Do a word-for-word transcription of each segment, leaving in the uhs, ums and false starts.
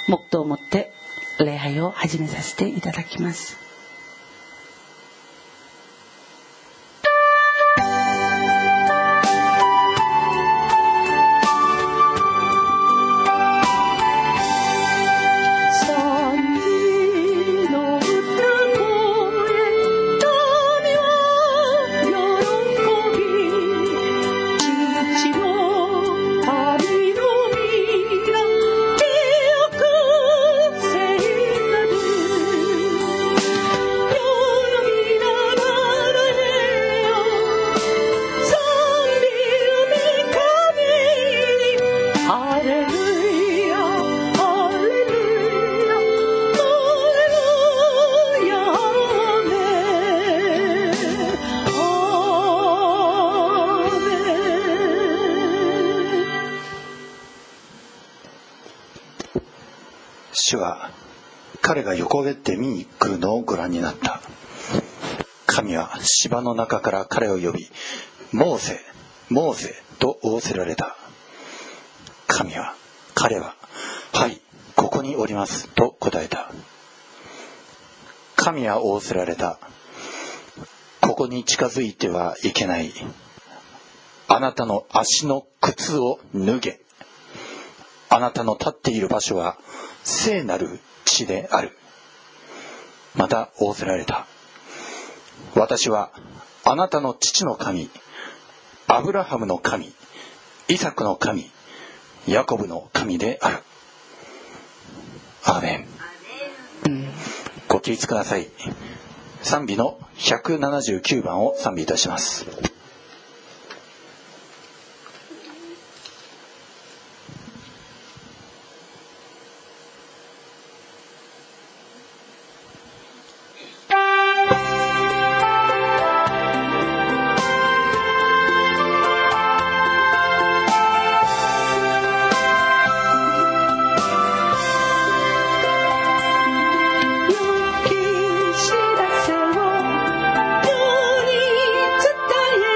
黙祷をもって礼拝を始めさせていただきます。 主は彼が横べって見に来るのをご覧になった。神は芝の中から彼を呼び、モーセ、モーセと仰せられた。神は、彼は、はい、ここにおりますと答えた。神は仰せられた。ここに近づいてはいけない。あなたの足の靴を脱げ。あなたの立っている場所は聖なる地である。また仰せられた。私はあなたの父の神、アブラハムの神、イサクの神、ヤコブの神である。アーメン。ご起立ください。賛美のひゃくななじゅうきゅうばんを賛美いたします。 知らせを世に伝え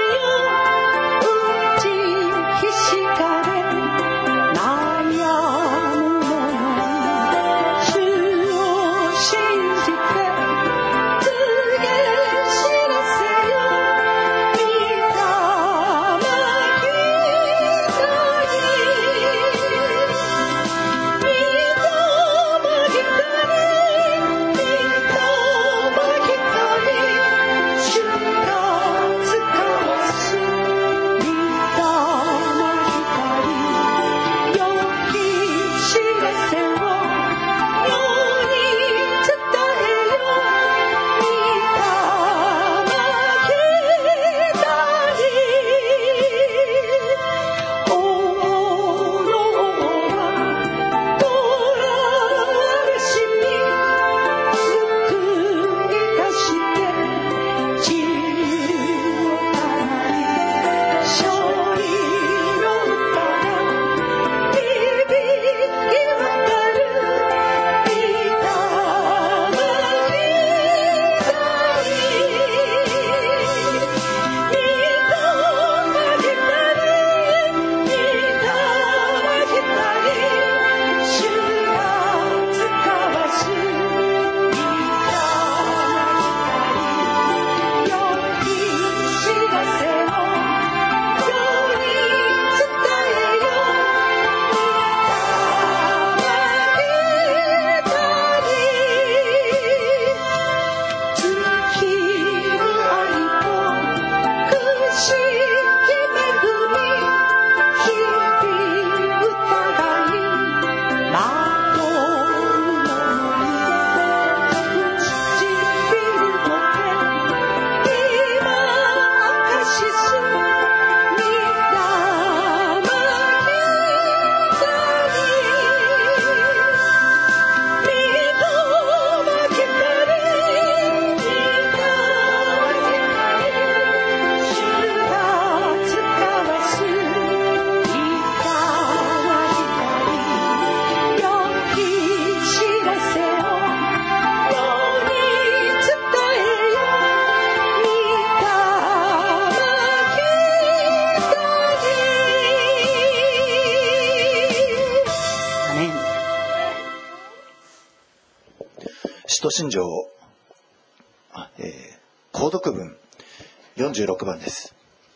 使徒信条、えー、購読文よんじゅうろくばんです。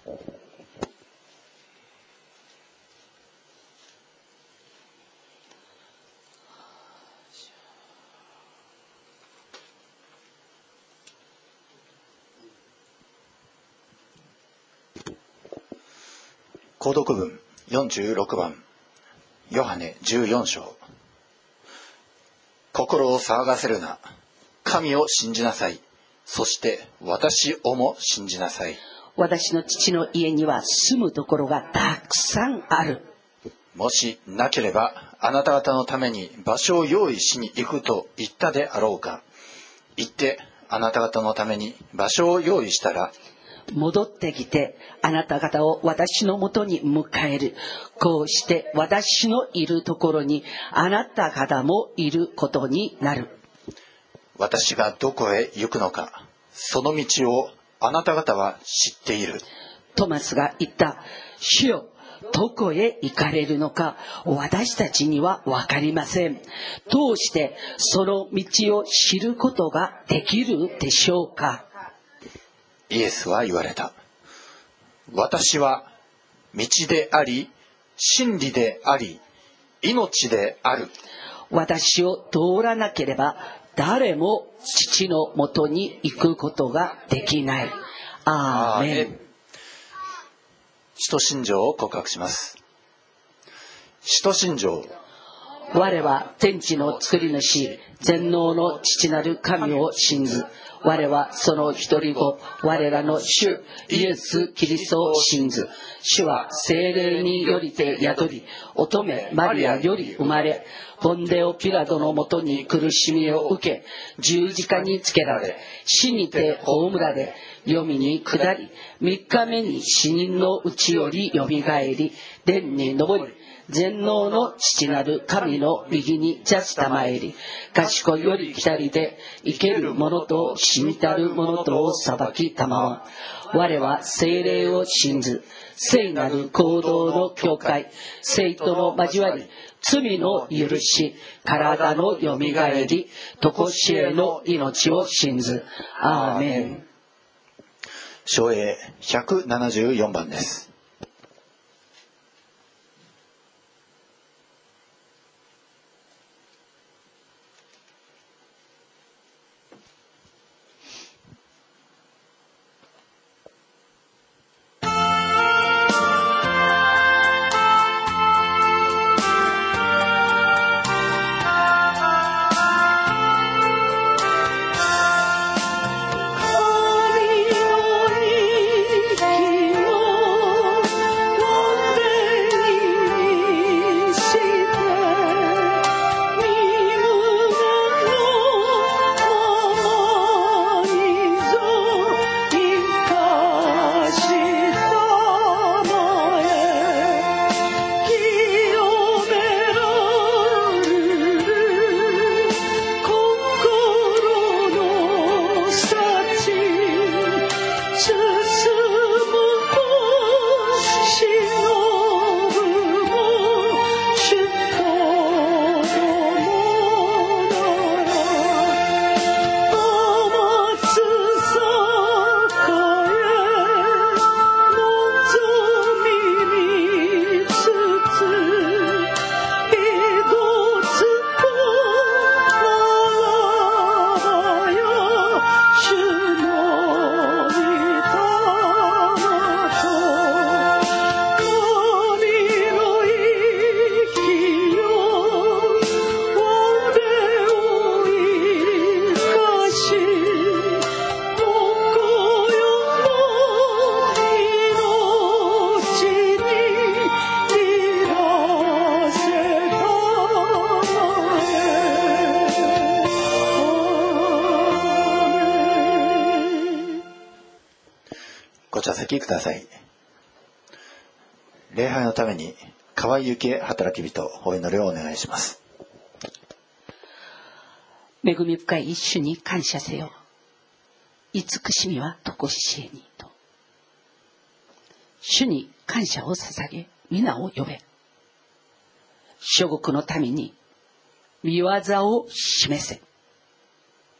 購読文よんじゅうろくばん、ヨハネじゅうよんしょう。心を騒がせるな。神を信じなさい。そして私をも信じなさい。 私の父の家には住むところがたくさんある。 もしなければあなた方のために場所を用意しに行くと言ったであろうか。行ってあなた方のために場所を用意したら、 戻ってきてあなた方を私のもとに迎える。こうして私のいるところにあなた方もいることになる。 私がどこへ行くのか、その道をあなた方は知っている。 トマスが言った。主よ、どこへ行かれるのか私たちには分かりません。どうしてその道を知ることができるでしょうか。 イエスは言われた。私は道であり、真理であり、命である。 私を通らなければ誰も父のもとに行くことができない。アーメン。 使徒信条を告白します。使徒信条。 我は天地の作り主、全能の父なる神を信ず。我はその一人子、我らの主イエス・キリストを信ず。主は聖霊によりて宿り、乙女マリアより生まれ、ポンデオピラトのもとに苦しみを受け、十字架につけられ、死にて葬られ、黄泉に下り、三日目に死人のうちよりよみがえり、天に昇り、全能の父なる神の右に座したまえり、賢いより来たりで生ける者と死にたる者とを裁きたまわ。我は聖霊を信ず、聖なる行動の教会、聖との交わり、罪の許し、体のよみがえり、とこしえの命を信ず。アーメン。 唱詠ひゃくななじゅうよんばんです。ご着席ください。礼拝のために河合幸恵働き人お祈りをお願いします。 恵み深い主に感謝せよ。慈しみはとこしえにと。主に感謝を捧げ、皆を呼べ。諸国の民に御業を示せ。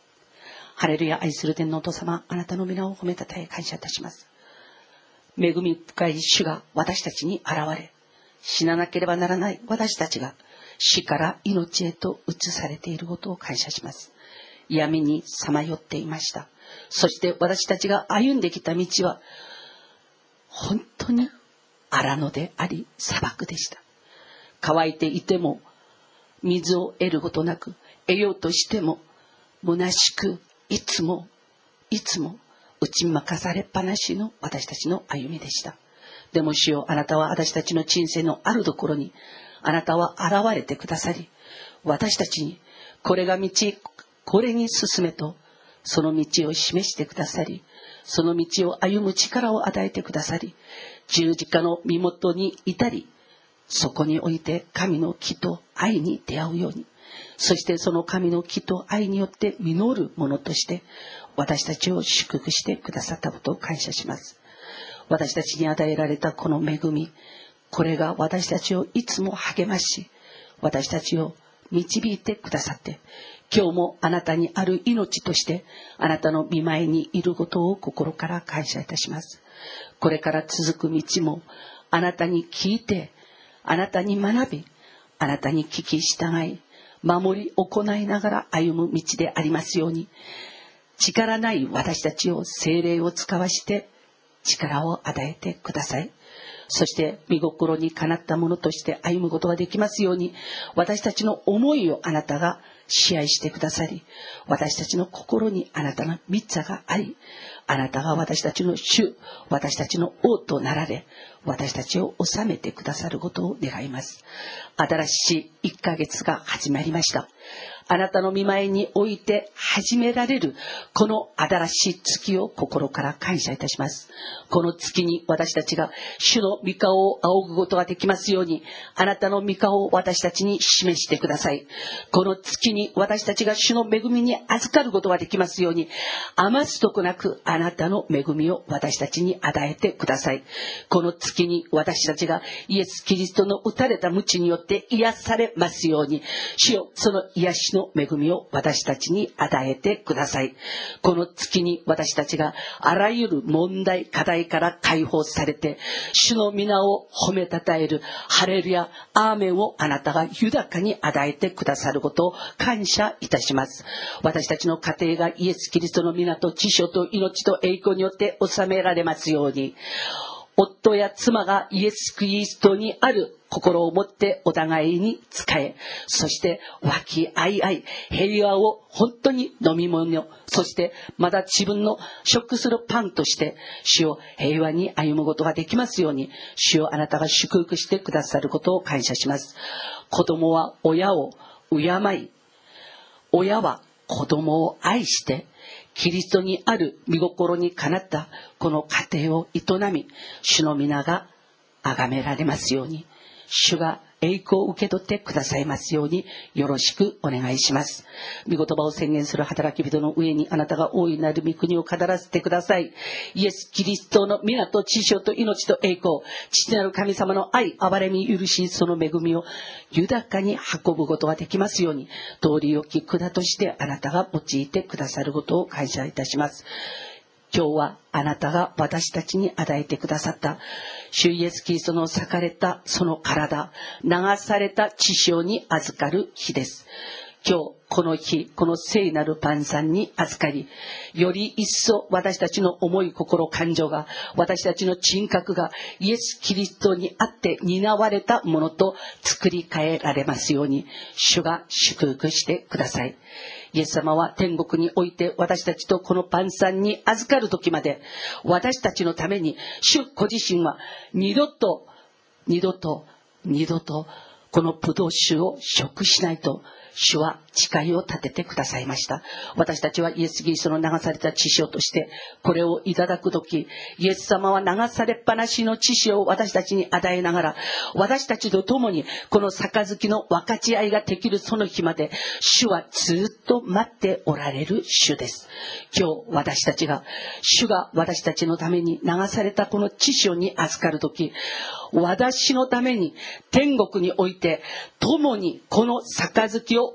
ハレルヤ。愛する天のお父様、あなたの皆を褒めたたえ感謝いたします。恵み深い主が私たちに現れ、死ななければならない私たちが死から命へと移されていることを感謝します。闇にさまよっていました。そして私たちが歩んできた道は本当に荒野であり砂漠でした。乾いていても水を得ることなく、得ようとしても虚しく、いつもいつも打ち負かされっぱなしの私たちの歩みでした。でも主よ、あなたは私たちの人生のあるところにあなたは現れてくださり、私たちにこれが道、これに進めとその道を示してくださり、その道を歩む力を与えてくださり、十字架の身元に至り、そこにおいて神の木と愛に出会うように、そしてその神の木と愛によって実るものとして私たちを祝福してくださったことを感謝します。私たちに与えられたこの恵み、これが私たちをいつも励まし、私たちを導いてくださって、今日もあなたにある命としてあなたの御前にいることを心から感謝いたします。これから続く道もあなたに聞いて、あなたに学び、あなたに聞き従い、守り行いながら歩む道でありますように、力ない私たちを聖霊を使わして力を与えてください。そして御心にかなったものとして歩むことができますように、私たちの思いをあなたが支配してくださり、私たちの心にあなたの御座があり、あなたが私たちの主、私たちの王となられ、私たちを治めてくださることを願います。新しいいっかげつが始まりました。あなたの御前において始められるこの新しい月を心から感謝いたします。この月に私たちが主の御顔を仰ぐことができますように、あなたの御顔を私たちに示してください。この月に私たちが主の恵みに預かることができますように、余すとこなくあなたの恵みを私たちに与えてください。この月に私たちがイエス・キリストの打たれた鞭によって癒されますように、主よ、その癒しの恵みを私たちに与えてください。この月に私たちがあらゆる問題課題から解放されて、主の皆を褒めたたえるハレルヤアーメンをあなたが豊かに与えてくださることを感謝いたします。私たちの家庭がイエス・キリストの皆と知性と命と栄光によって治められますように、夫や妻がイエス・キリストにある心を持ってお互いに仕え、そして和気あいあい平和を本当に飲み物、そしてまた自分の食するパンとして主を平和に歩むことができますように、主をあなたが祝福してくださることを感謝します。子供は親を敬い、親は子供を愛してキリストにある御心にかなったこの家庭を営み、主の皆が崇められますように、主が栄光を受け取ってくださいますようによろしくお願いします。御言葉を宣言する働き人の上にあなたが大いなる御国を語らせてください。イエス・キリストの皆と知性と命と栄光、父なる神様の愛、憐れみ、許し、その恵みを豊かに運ぶことができますように、通り置き管としてあなたが用いてくださることを感謝いたします。今日はあなたが私たちに与えてくださった主イエス・キリストの裂かれたその体、流された血潮に預かる日です。今日この日、この聖なる晩餐に預かり、より一層私たちの思い、心、感情が、私たちの人格がイエス・キリストにあって担われたものと作り変えられますように、主が祝福してください。イエス様は天国において私たちとこの晩餐に預かる時まで、私たちのために主ご自身は二度と二度と二度とこのブドウ酒を食しないと主は誓いを立ててくださいました。私たちはイエス・キリストの流された血潮としてこれをいただくとき、イエス様は流されっぱなしの血潮を私たちに与えながら、私たちと共にこの杯の分かち合いができるその日まで、主はずっと待っておられる主です。今日私たちが主が私たちのために流されたこの血潮に預かるとき、私のために天国において共にこの杯を分か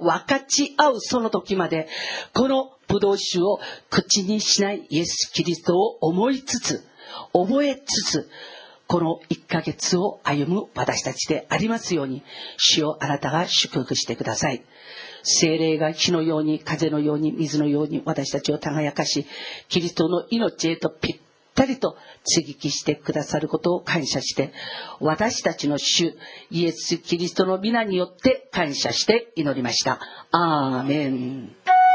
ち合うその時まで、このブドウ酒を口にしないイエス・キリストを思いつつ、覚えつつ、このいっかげつを歩む私たちでありますように、主をあなたが祝福してください。聖霊が火のように、風のように、水のように私たちを輝かし、キリストの命へとぴったりと接ぎ木してくださることを感謝して、私たちの主イエス・キリストの皆によって感謝して祈りました。アーメン。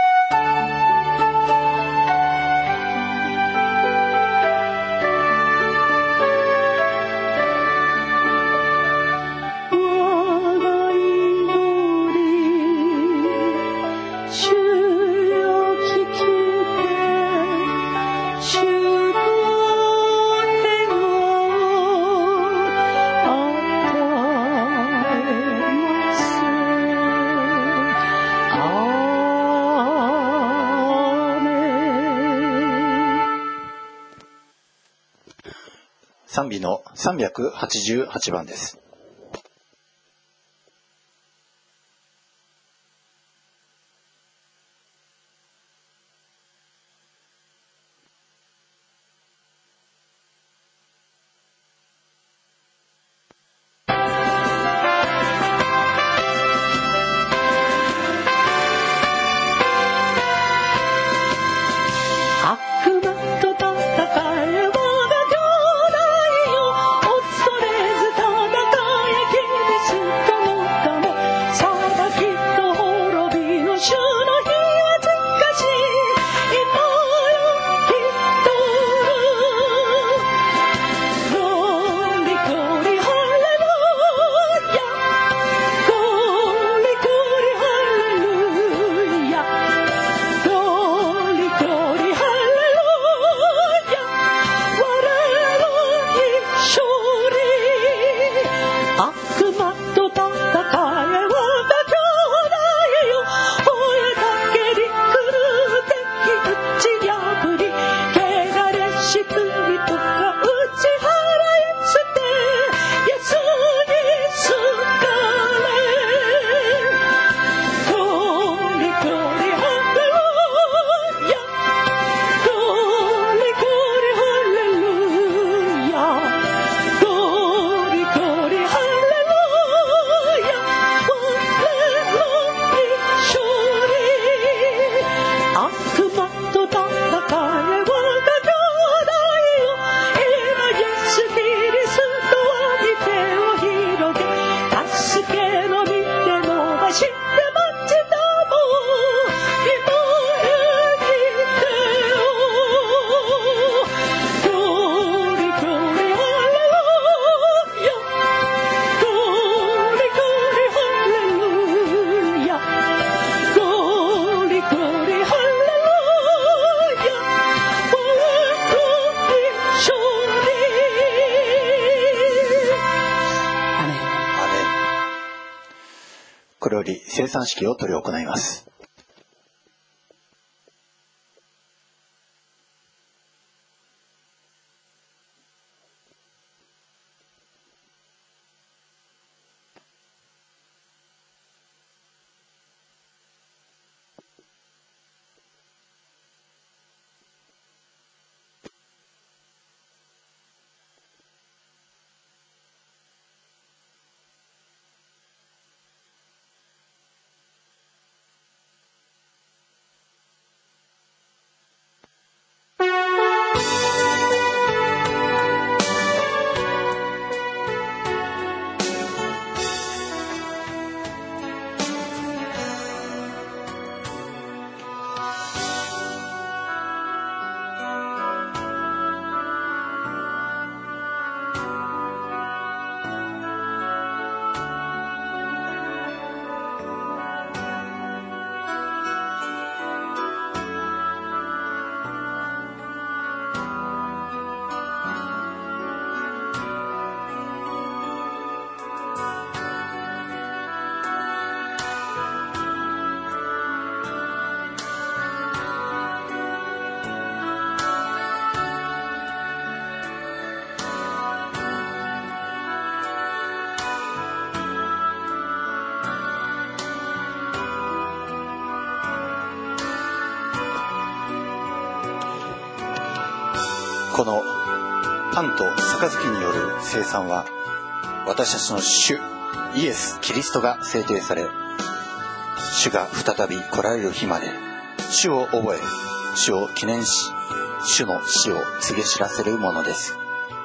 賛美のさんびゃくはちじゅうはちばんです。これより聖餐式を執り行います。 このパンと杯による聖餐は、私たちの主イエス・キリストが制定され、主が再び来られる日まで主を覚え、主を記念し、主の死を告げ知らせるものです。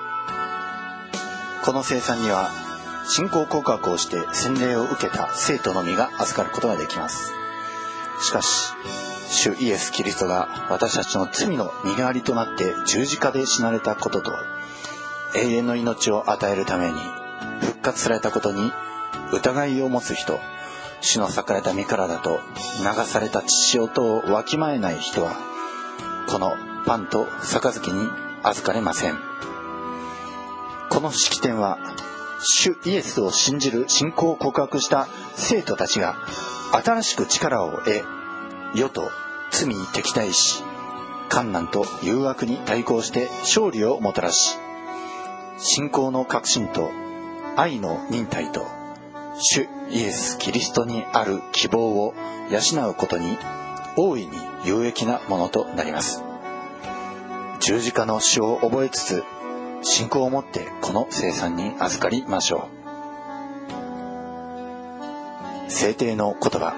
この聖餐には、信仰告白をして洗礼を受けた生徒のみが預かることができます。しかし、主イエス・キリストが私たちの罪の身代わりとなって十字架で死なれたことと、永遠の命を与えるために復活されたことに疑いを持つ人、主の裂かれた身体と流された血潮とをわきまえない人は、このパンと杯に預かれません。この式典は、主イエスを信じる信仰を告白した生徒たちが新しく力を得、世と罪に敵対し、患難と誘惑に対抗して勝利をもたらし、信仰の確信と愛の忍耐と主イエス・キリストにある希望を養うことに大いに有益なものとなります。十字架の死を覚えつつ、信仰を持ってこの聖餐に預かりましょう。聖典の言葉。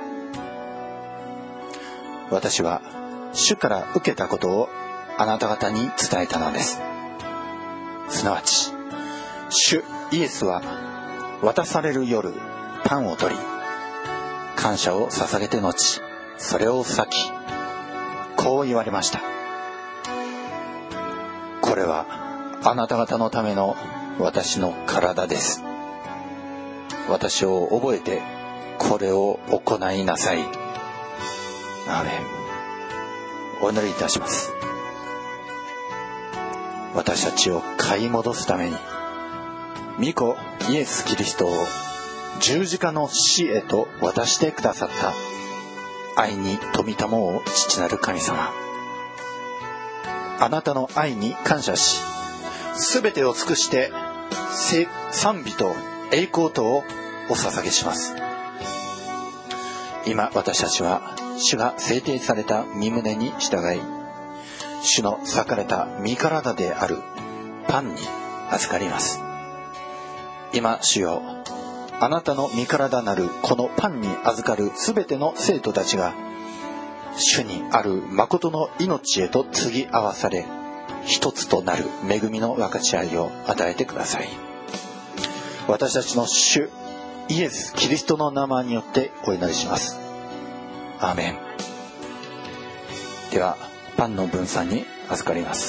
私は主から受けたことをあなた方に伝えたのです。すなわち、主イエスは渡される夜、パンを取り、感謝を捧げて後、それを裂き、こう言われました。これはあなた方のための私の体です。私を覚えてこれを行いなさい。アーメン。お祈りいたします。私たちを買い戻すために、御子イエス・キリストを十字架の死へと渡してくださった愛に富みたもう父なる神様、あなたの愛に感謝し、すべてを尽くして賛美と栄光とをお捧げします。今私たちは主が制定された身旨に従い、主の裂かれた身体であるパンに預かります。今主よ、あなたの身体なるこのパンに預かるすべての生徒たちが、主にある誠の命へと継ぎ合わされ、一つとなる恵みの分かち合いを与えてください。私たちの主イエス・キリストの名前によってお祈りします。アーメン。ではパンの分散に預かります。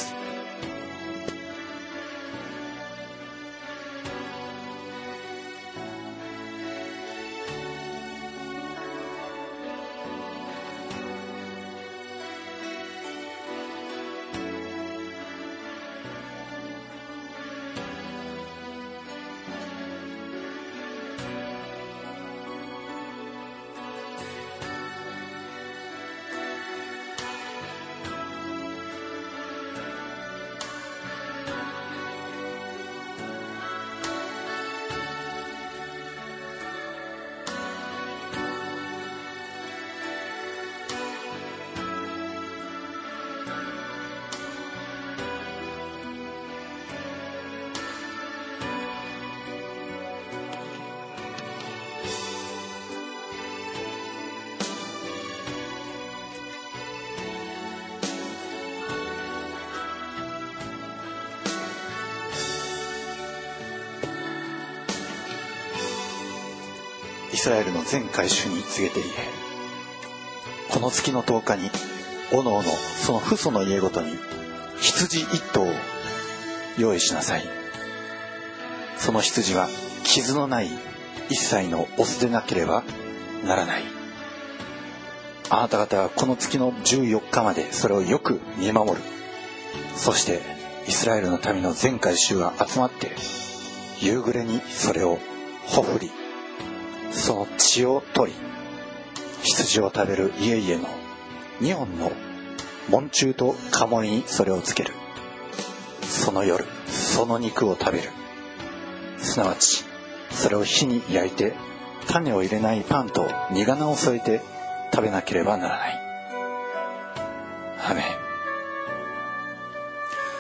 イスラエルの全会衆に告げて言え、この月のとおかにおのおのその父祖の家ごとに羊一頭を用意しなさい。その羊は傷のない一切のオスでなければならない。あなた方はこの月のじゅうよっかまでそれをよく見守る。そしてイスラエルの民の全会衆が集まって夕暮れにそれをほふり、その血を取り、羊を食べる家々のにほんの門柱と家紋にそれをつける。その夜その肉を食べる。すなわちそれを火に焼いて種を入れないパンと煮花を添えて食べなければならない。アーメン。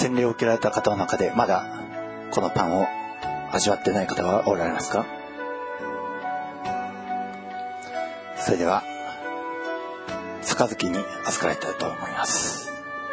洗礼を受けられた方の中でまだこのパンを味わってない方はおられますか？それでは杯に預かられたいと思います。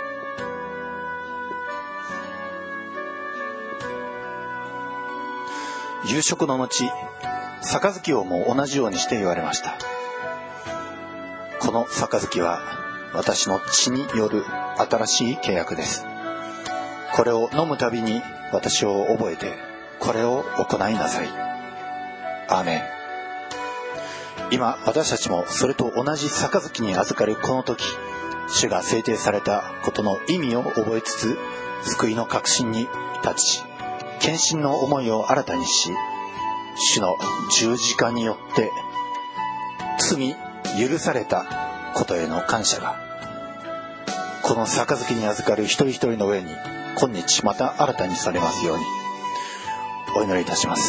夕食の後、杯をも同じようにして言われました。この杯は私の血による新しい契約です。これを飲むたびに私を覚えてこれを行いなさい。アーメン。今私たちもそれと同じ杯に預かるこの時、主が制定されたことの意味を覚えつつ、救いの確信に立ち、献身の思いを新たにし、主の十字架によって罪許されたことへの感謝が、この杯に預かる一人一人の上に今日また新たにされますようにお祈りいたします。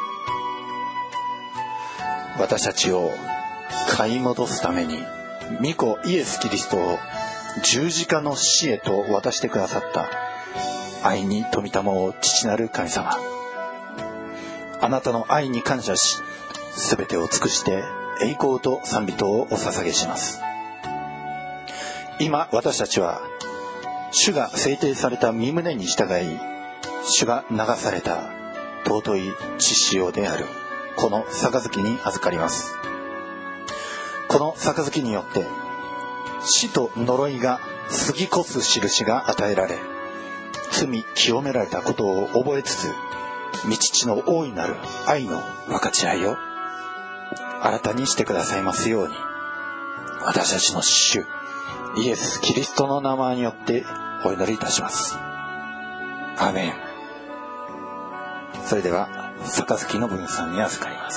私たちを買い戻すために御子イエス・キリストを十字架の死へと渡してくださった愛に富みたまを父なる神様、あなたの愛に感謝し、すべてを尽くして栄光と賛美とをお捧げします。今私たちは主が制定された御胸に従い、主が流された尊い血潮であるこの杯に預かります。この杯によって死と呪いが過ぎ越す印が与えられ、罪清められたことを覚えつつ、御父の大いなる愛の分かち合いを新たにしてくださいますように、私たちの主イエス・キリストの名前によってお祈りいたします。アーメン。それでは杯の分散に預かります。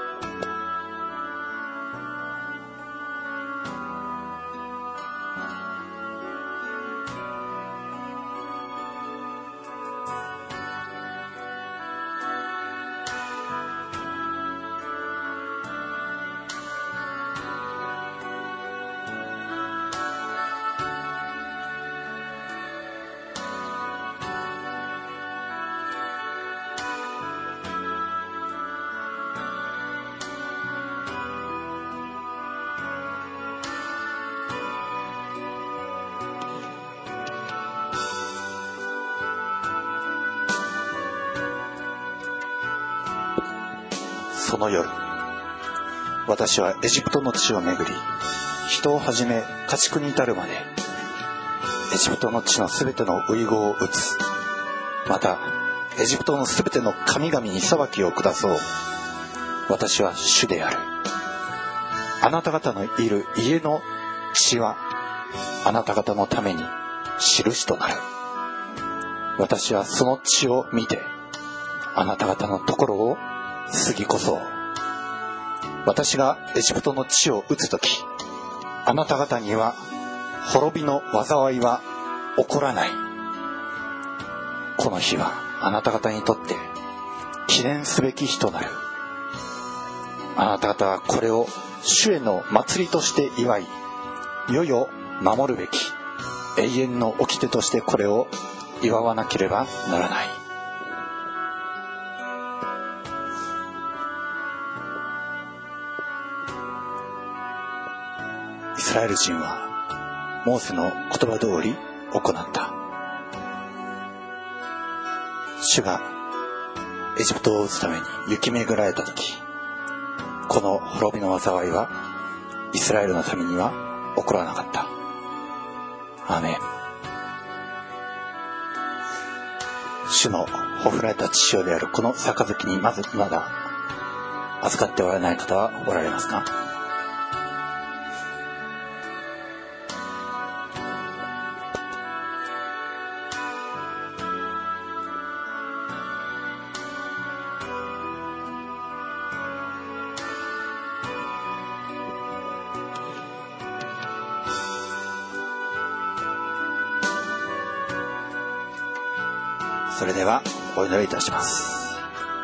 その夜、私はエジプトの地を巡り、人をはじめ家畜に至るまでエジプトの地のすべての遺語を打つ。またエジプトのすべての神々に裁きを下そう。私は主である。あなた方のいる家の血はあなた方のために印となる。私はその血を見てあなた方のところを過ぎ越そう。私がエジプトの地を打つとき、あなた方には滅びの災いは起こらない。この日はあなた方にとって記念すべき日となる。あなた方はこれを主への祭りとして祝い、世々守るべき永遠の掟としてこれを祝わなければならない。イスラエル人はモーセの言葉通り行った。主がエジプトを打つために雪巡られた時、この滅びの災いはイスラエルのためには起こらなかった。アーメン。主のほふられた血潮であるこの杯にまずまだ預かっておられない方はおられますか？それではお祈りいたします。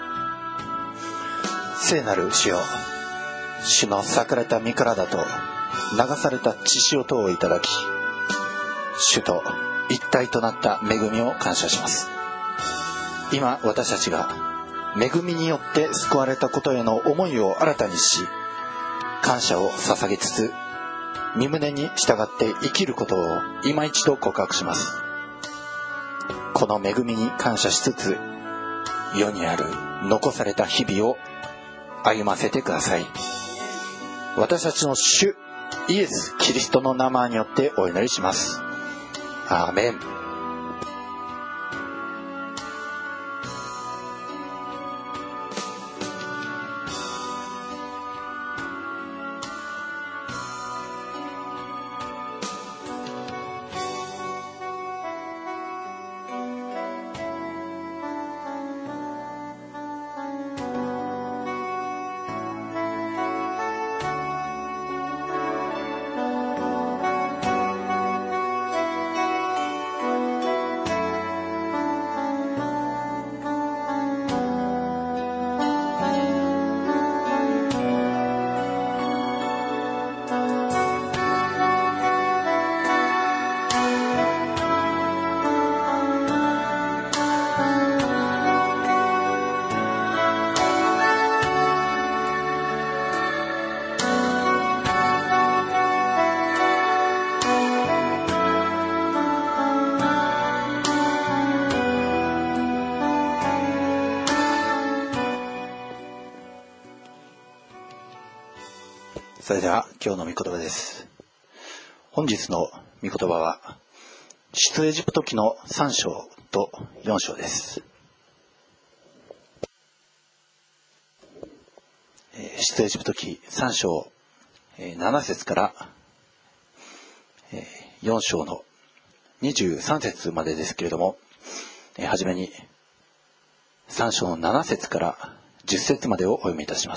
聖なる主よ、主の裂かれた身体と流された血潮等をいただき、主と一体となった恵みを感謝します。今私たちが恵みによって救われたことへの思いを新たにし、感謝を捧げつつ御胸に従って生きることを今一度告白します。この恵みに感謝しつつ、世にある残された日々を歩ませてください。私たちの主イエス・キリストの名前によってお祈りします。アーメン。それでは今日の御言葉です。本日の御言葉は出エジプト記のさん章とよん章です。出エジプト記さん章なな節からよん章のにじゅうさん節までですけれども、はじめにさん章のなな節からじゅっ節までをお読みいたします。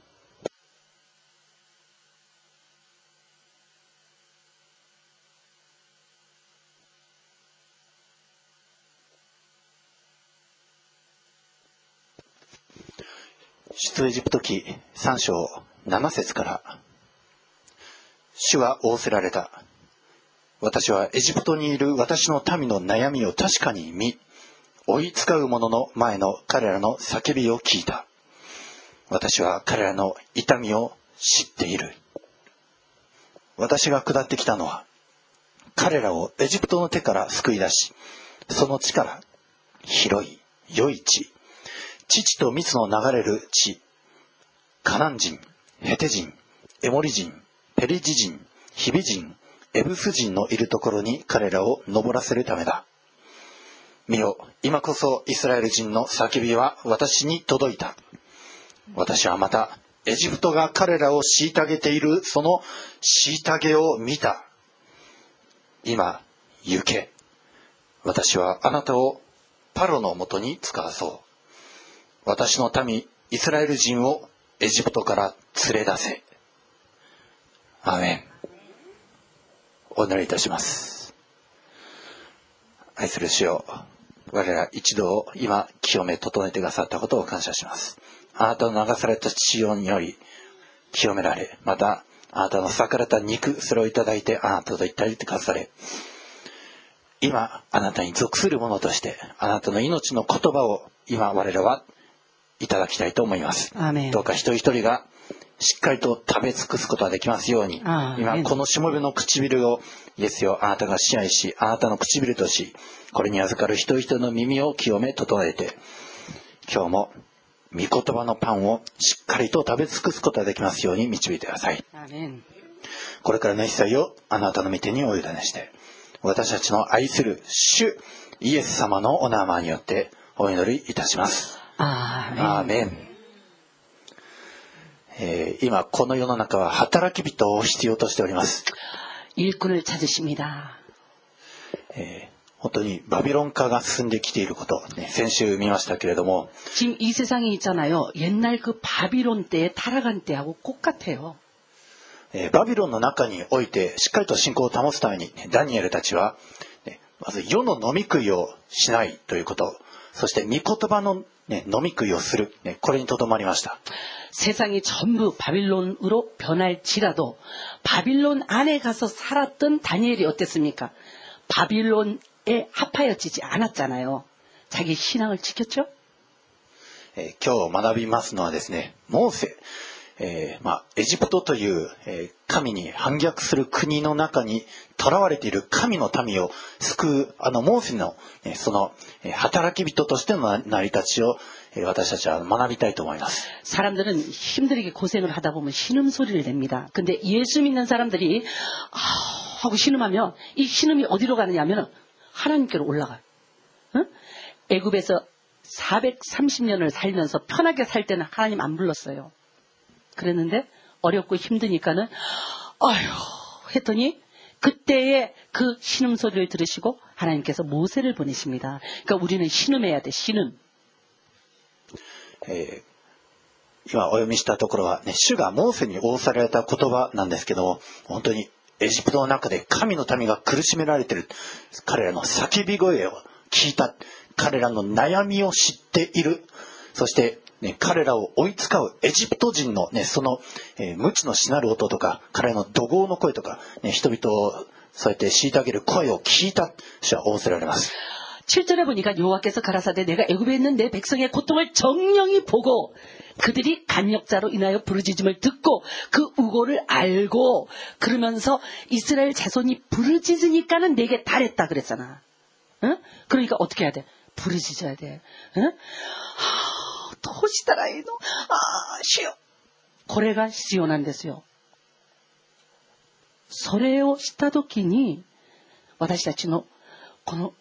出エジプト記さん章なな節から、主は仰せられた。私はエジプトにいる私の民の悩みを確かに見、追い使う者の前の彼らの叫びを聞いた。私は彼らの痛みを知っている。私が下ってきたのは、彼らをエジプトの手から救い出し、その地から広い良い地、乳と蜜の流れる地、カナン人、ヘテ人、エモリ人、ペリジ人、ヒビ人、エブス人のいるところに彼らを登らせるためだ。見よ、今こそイスラエル人の叫びは私に届いた。私はまたエジプトが彼らを虐げているその虐げを見た。今行け。私はあなたをパロのもとに使わそう。私の民イスラエル人をエジプトから連れ出せ。アーメン。お祈りいたします。愛する主よ、我ら一同を今清め整えてくださったことを感謝します。あなたの流された血により清められ、またあなたの裂かれた肉、それをいただいてあなたと一体と化され、今あなたに属するものとしてあなたの命の言葉を今我らはいただきたいと思います。どうか一人一人がしっかりと食べ尽くすことができますように、今このしもべの唇をイエスよあなたが支配し、あなたの唇とし、これに預かる一人一人の耳を清め整えて、今日も御言葉のパンをしっかりと食べ尽くすことができますように導いてください。これからの一切をあなたの御手にお委ねして、私たちの愛する主イエス様のお名前によってお祈りいたします。 アーメン。 アーメン。えー、今この世の中は働き人を必要としております。 일꾼을 찾으십니다。 えー本当にバビロン化が進んできていること、ね、先週見ましたけれども、 지금 이 세상이 있잖아요. 옛날 그 바빌론 때에 타락한 때하고 똑같아요. えーバビロンの中においてしっかりと信仰を保つために、ね、ダニエルたちは、ね、まず世の飲み食いをしないということ、そして御言葉の、ね、飲み食いをする、ね、これにとどまりました。 세상이 전부 바빌론으로 변할지라도 바빌론 안에 가서 살았던 다니엘이 어땠습니까? 바빌론에 합하여지지 않았잖아요. 자기 신앙을 지켰죠? えー今日学びますのはですね、モーセ、えーまあ、エジプトという、えー神に反逆する国の中に囚われている神の民を救うあのモーセの、えーその、えー働き人としての成り立ちを、えー私たちは学びたいと思います。 사람들은 힘들게 고생을 하다 보면 신음소리를 냅니다. 근데 예수 믿는 사람들이 아, 하고 신음하면 이 신음이 어디로 가느냐면 하나님께로 올라가요. 응? 애굽에서 사백삼십 년을 살면서 편하게 살 때는 하나님 안 불렀어요. 그랬는데 어렵고 힘드니까는 아휴 했더니 그때의 그 신음소리를 들으시고 하나님께서 모세를 보내십니다. 그러니까 우리는 신음해야 돼. 신음. えー今お読みしたところは、ね、主がモーセに仰せられた言葉なんですけども、本当にエジプトの中で神の民が苦しめられている、彼らの叫び声を聞いた、彼らの悩みを知っている、そして、ね、彼らを追い使うエジプト人の、ね、その、えー、無知のしなる音とか、彼らの怒号の声とか、ね、人々をそうやって虐げる声を聞いた、主は仰せられます。 칠 절에 보니까 여호와께서 가라사대 내가 애굽에 있는 내 백성의 고통을 정령히 보고 그들이 간역자로 인하여 부르짖음을 듣고 그 우고를 알고 그러면서 이스라엘 자손이 부르짖으니까는 내게 달했다 그랬잖아. 응? 그러니까 어떻게 해야 돼? 부르짖어야 돼. 응? 아, 도시다라이노 아, 쉬어. これが必要なんですよ。それをしたときに私たちのこの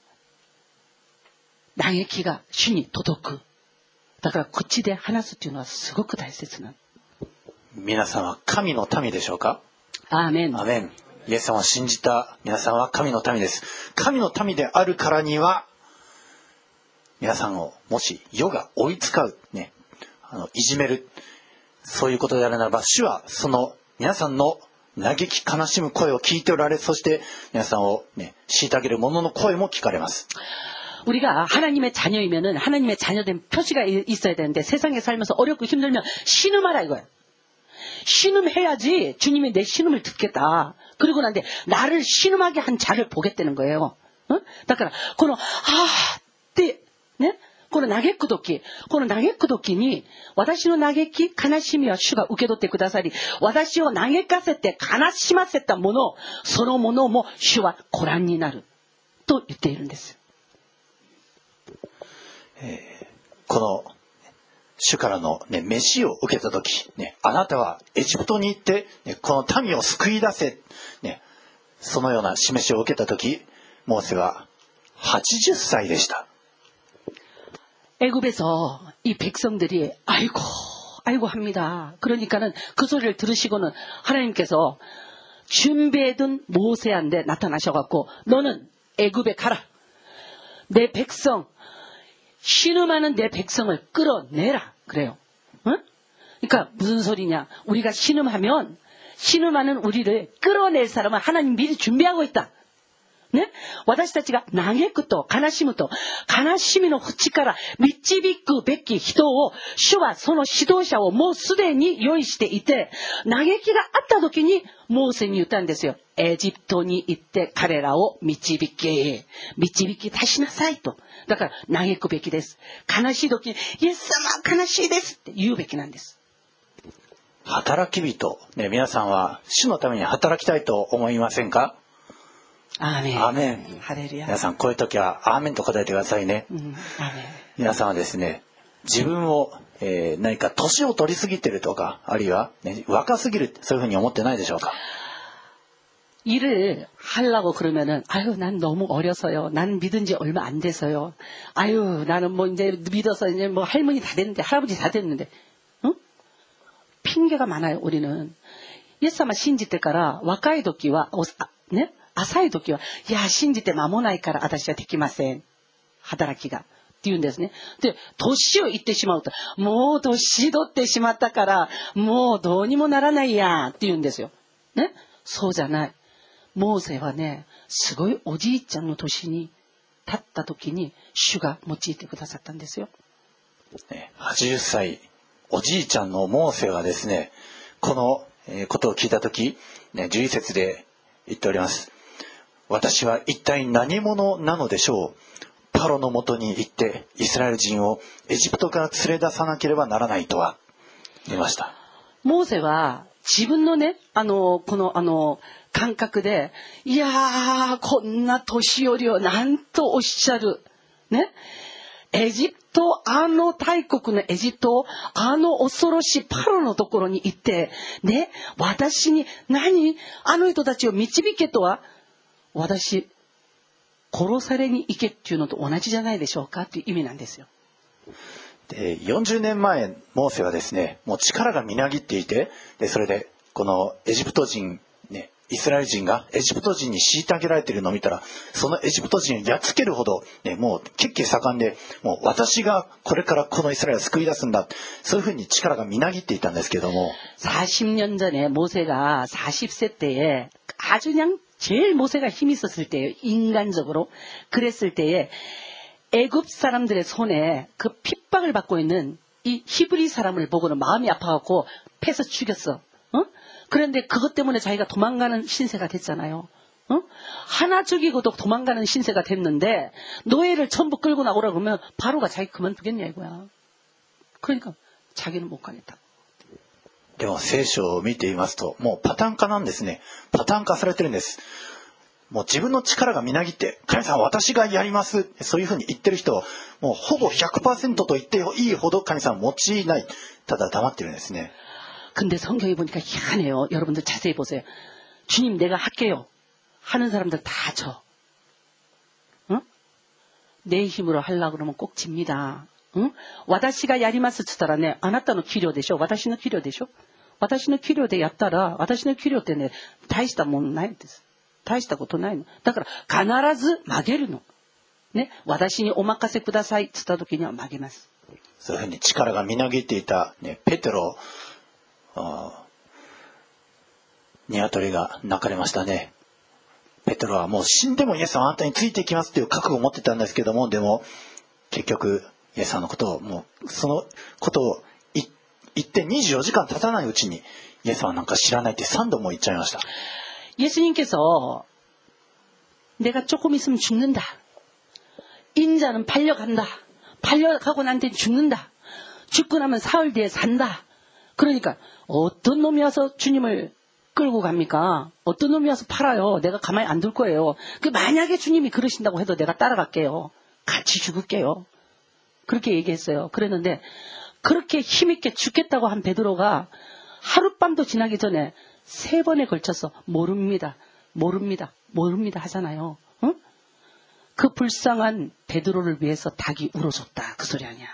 嘆きが主に届く。だから口で話すっていうのはすごく大切なの。 皆さんは神の民でしょうか？ アーメン。 アーメン。イエス様を信じた皆さんは神の民です。神の民であるからには、皆さんをもし世が追い使う、ね、あのいじめる、そういうことであるならば、主はその皆さんの嘆き悲しむ声を聞いておられ、そして皆さんを、ね、虐げる者の声も聞かれます。 우리가 하나님의 자녀이면은 하나님의 자녀된 표시가 있어야 되는데 세상에 살면서 어렵고 힘들면 신음하라 이거야. 신음해야지 주님이 내 신음을 듣겠다. 그리고 난데 나를 신음하게 한 자를 보겠다는 거예요. 어? 그러니까 この 아, ってね、この嘆く時、この嘆く時に私の嘆き、悲しみは主が受け取ってくださり、私を嘆かせて悲しませたもの、そのものも主はご覧になると言っているんです。 えー、この主からの、ね、召しを受けた時、ね、あなたはエジプトに行って、ね、この民を救い出せ、ね、そのような示しを受けた時、モーセははちじゅっさいでした。 애굽에서 이 백성들이 아이고 아이고 합니다. 그러니까는 그 소리를 들으시고는 하나님께서 준비해둔 모세한테 나타나셔갖고 너는 애굽에 가라. 내 백성 신음하는 내 백성을 끌어내라 그래요. 응? 그러니까 무슨 소리냐? 우리가 신음하면 신음하는 우리를 끌어낼 사람은 하나님 미리 준비하고 있다. 네? 私たちが嘆くと悲しむと悲しみの淵から導くべき人を主はその指導者をもうすでに用意していて嘆きがあった時にモーセに言ったんですよ。エジプトに行って彼らを導け導き出しなさいと。だから嘆くべきです。悲しい時にイエス様悲しいですって言うべきなんです。 働き人、ね、皆さんは主のために働きたいと思いませんか？ アーメン。 アーメン。 ハレルヤ。 皆さんこういう時はアーメンと答えてくださいね。 うん、アーメン。 皆さんはですね、自分を、えー、何か年を取りすぎてるとか、あるいは、ね、若すぎるそういうふうに思ってないでしょうか？ 일을 하려고 그러면은 아유 난 너무 어려서요. 난 믿은 지 얼마 안 돼서요. 아유 나는 뭐 이제 믿어서 이제 뭐 할머니 다 됐는데 할아버지 다 됐는데, 응? 핑계가 많아요. 우리는. イエス様信じてから若い時はね。 浅い時は、いや、信じて間もないから私はできません。働きが。って言うんですね。で、年を言ってしまうと、もう年取ってしまったから、もうどうにもならないや、って言うんですよ。ね。そうじゃない。モーセはね、すごいおじいちゃんの年に立った時に、主が用いてくださったんですよ。 はちじゅっさい、おじいちゃんのモーセはですね、このことを聞いた時、ね、じゅういっ節で言っております。 私は一体何者なのでしょう。パロのもとに行ってイスラエル人をエジプトから連れ出さなければならないとは言いました。 モーセは自分のね、あのこのあの感覚で、いやー、こんな年寄りをなんとおっしゃるね、エジプト、あの大国のエジプト、あの恐ろしいパロのところに行ってね、私に何あの人たちを導けとは、私殺されに行けっていうのと同じじゃないでしょうかっていう意味なんですよ。 でよんじゅうねんまえモーセはですね、もう力がみなぎっていて、でそれでこのエジプト人、ね、イスラエル人がエジプト人に虐げられているのを見たら、そのエジプト人をやっつけるほど、ね、もう血気盛んで、もう私がこれからこのイスラエルを救い出すんだ、そういうふうに力がみなぎっていたんですけども、 사십 년 전에 모세가 사십 세 때에 아주 그냥 제일 모세가 힘이 있었을 때예요. 인간적으로. 그랬을 때에 애굽 사람들의 손에 그 핍박을 받고 있는 이 히브리 사람을 보고는 마음이 아파갖고 패서 죽였어. 어? 그런데 그것 때문에 자기가 도망가는 신세가 됐잖아요. 어? 하나 죽이고도 도망가는 신세가 됐는데 노예를 전부 끌고 나오라고 하면 바로가 자기 그만두겠냐 이거야. 그러니까 자기는 못 가겠다. でも聖書を見ていますと、もうパターン化なんですね。パターン化されてるんです。もう自分の力がみなぎって、神様私がやります、そういうふうに言ってる人をもうほぼ ひゃくパーセント と言っていいほど神様用いない、ただ黙ってるんですね。 근데 성경에 보니까 희한해요. 여러분들 자세히 보세요. 주님 내가 할게요 하는 사람들 다 져. 응? 내 힘으로 하려고 그러면 꼭 집니다. 응? 私がやりますって言ったらね、あなたの器量でしょ、私の器量でしょ。私の器量でやったら、私の器量ってね、大したもんないんです。大したことないの。だから必ず曲げるの。ね、私にお任せくださいって言った時には曲げます。 そういうふうに力がみなぎっていた、ね、ペテロ、鶏が鳴かれましたね。ペテロはもう死んでもイエスはあなたについていきますっていう覚悟を持ってたんですけども、でも結局イエスさんのことを、もうそのことを言ってにじゅうよじかん経たないうちにイエスはなんか知らないってさんども言っちゃいました。 예수님께서 내가 조금 있으면 죽는다. 인자는 팔려간다. 팔려가고 난 뒤에 죽는다. 죽고 나면 사흘 뒤에 산다. 그러니까 어떤 놈이 와서 주님을 끌고 갑니까? 어떤 놈이 와서 팔아요. 내가 가만히 안 둘 거예요. 그 만약에 주님이 그러신다고 해도 내가 따라갈게요. 같이 죽을게요. 그렇게 얘기했어요. 그랬는데 그렇게 힘있게 죽겠다고 한 베드로가 하룻밤도 지나기 전에 세 번에 걸쳐서 모릅니다. 모릅니다. 모릅니다 하잖아요. 응? 그 불쌍한 베드로를 위해서 닭이 울어줬다. 그 소리 아니야.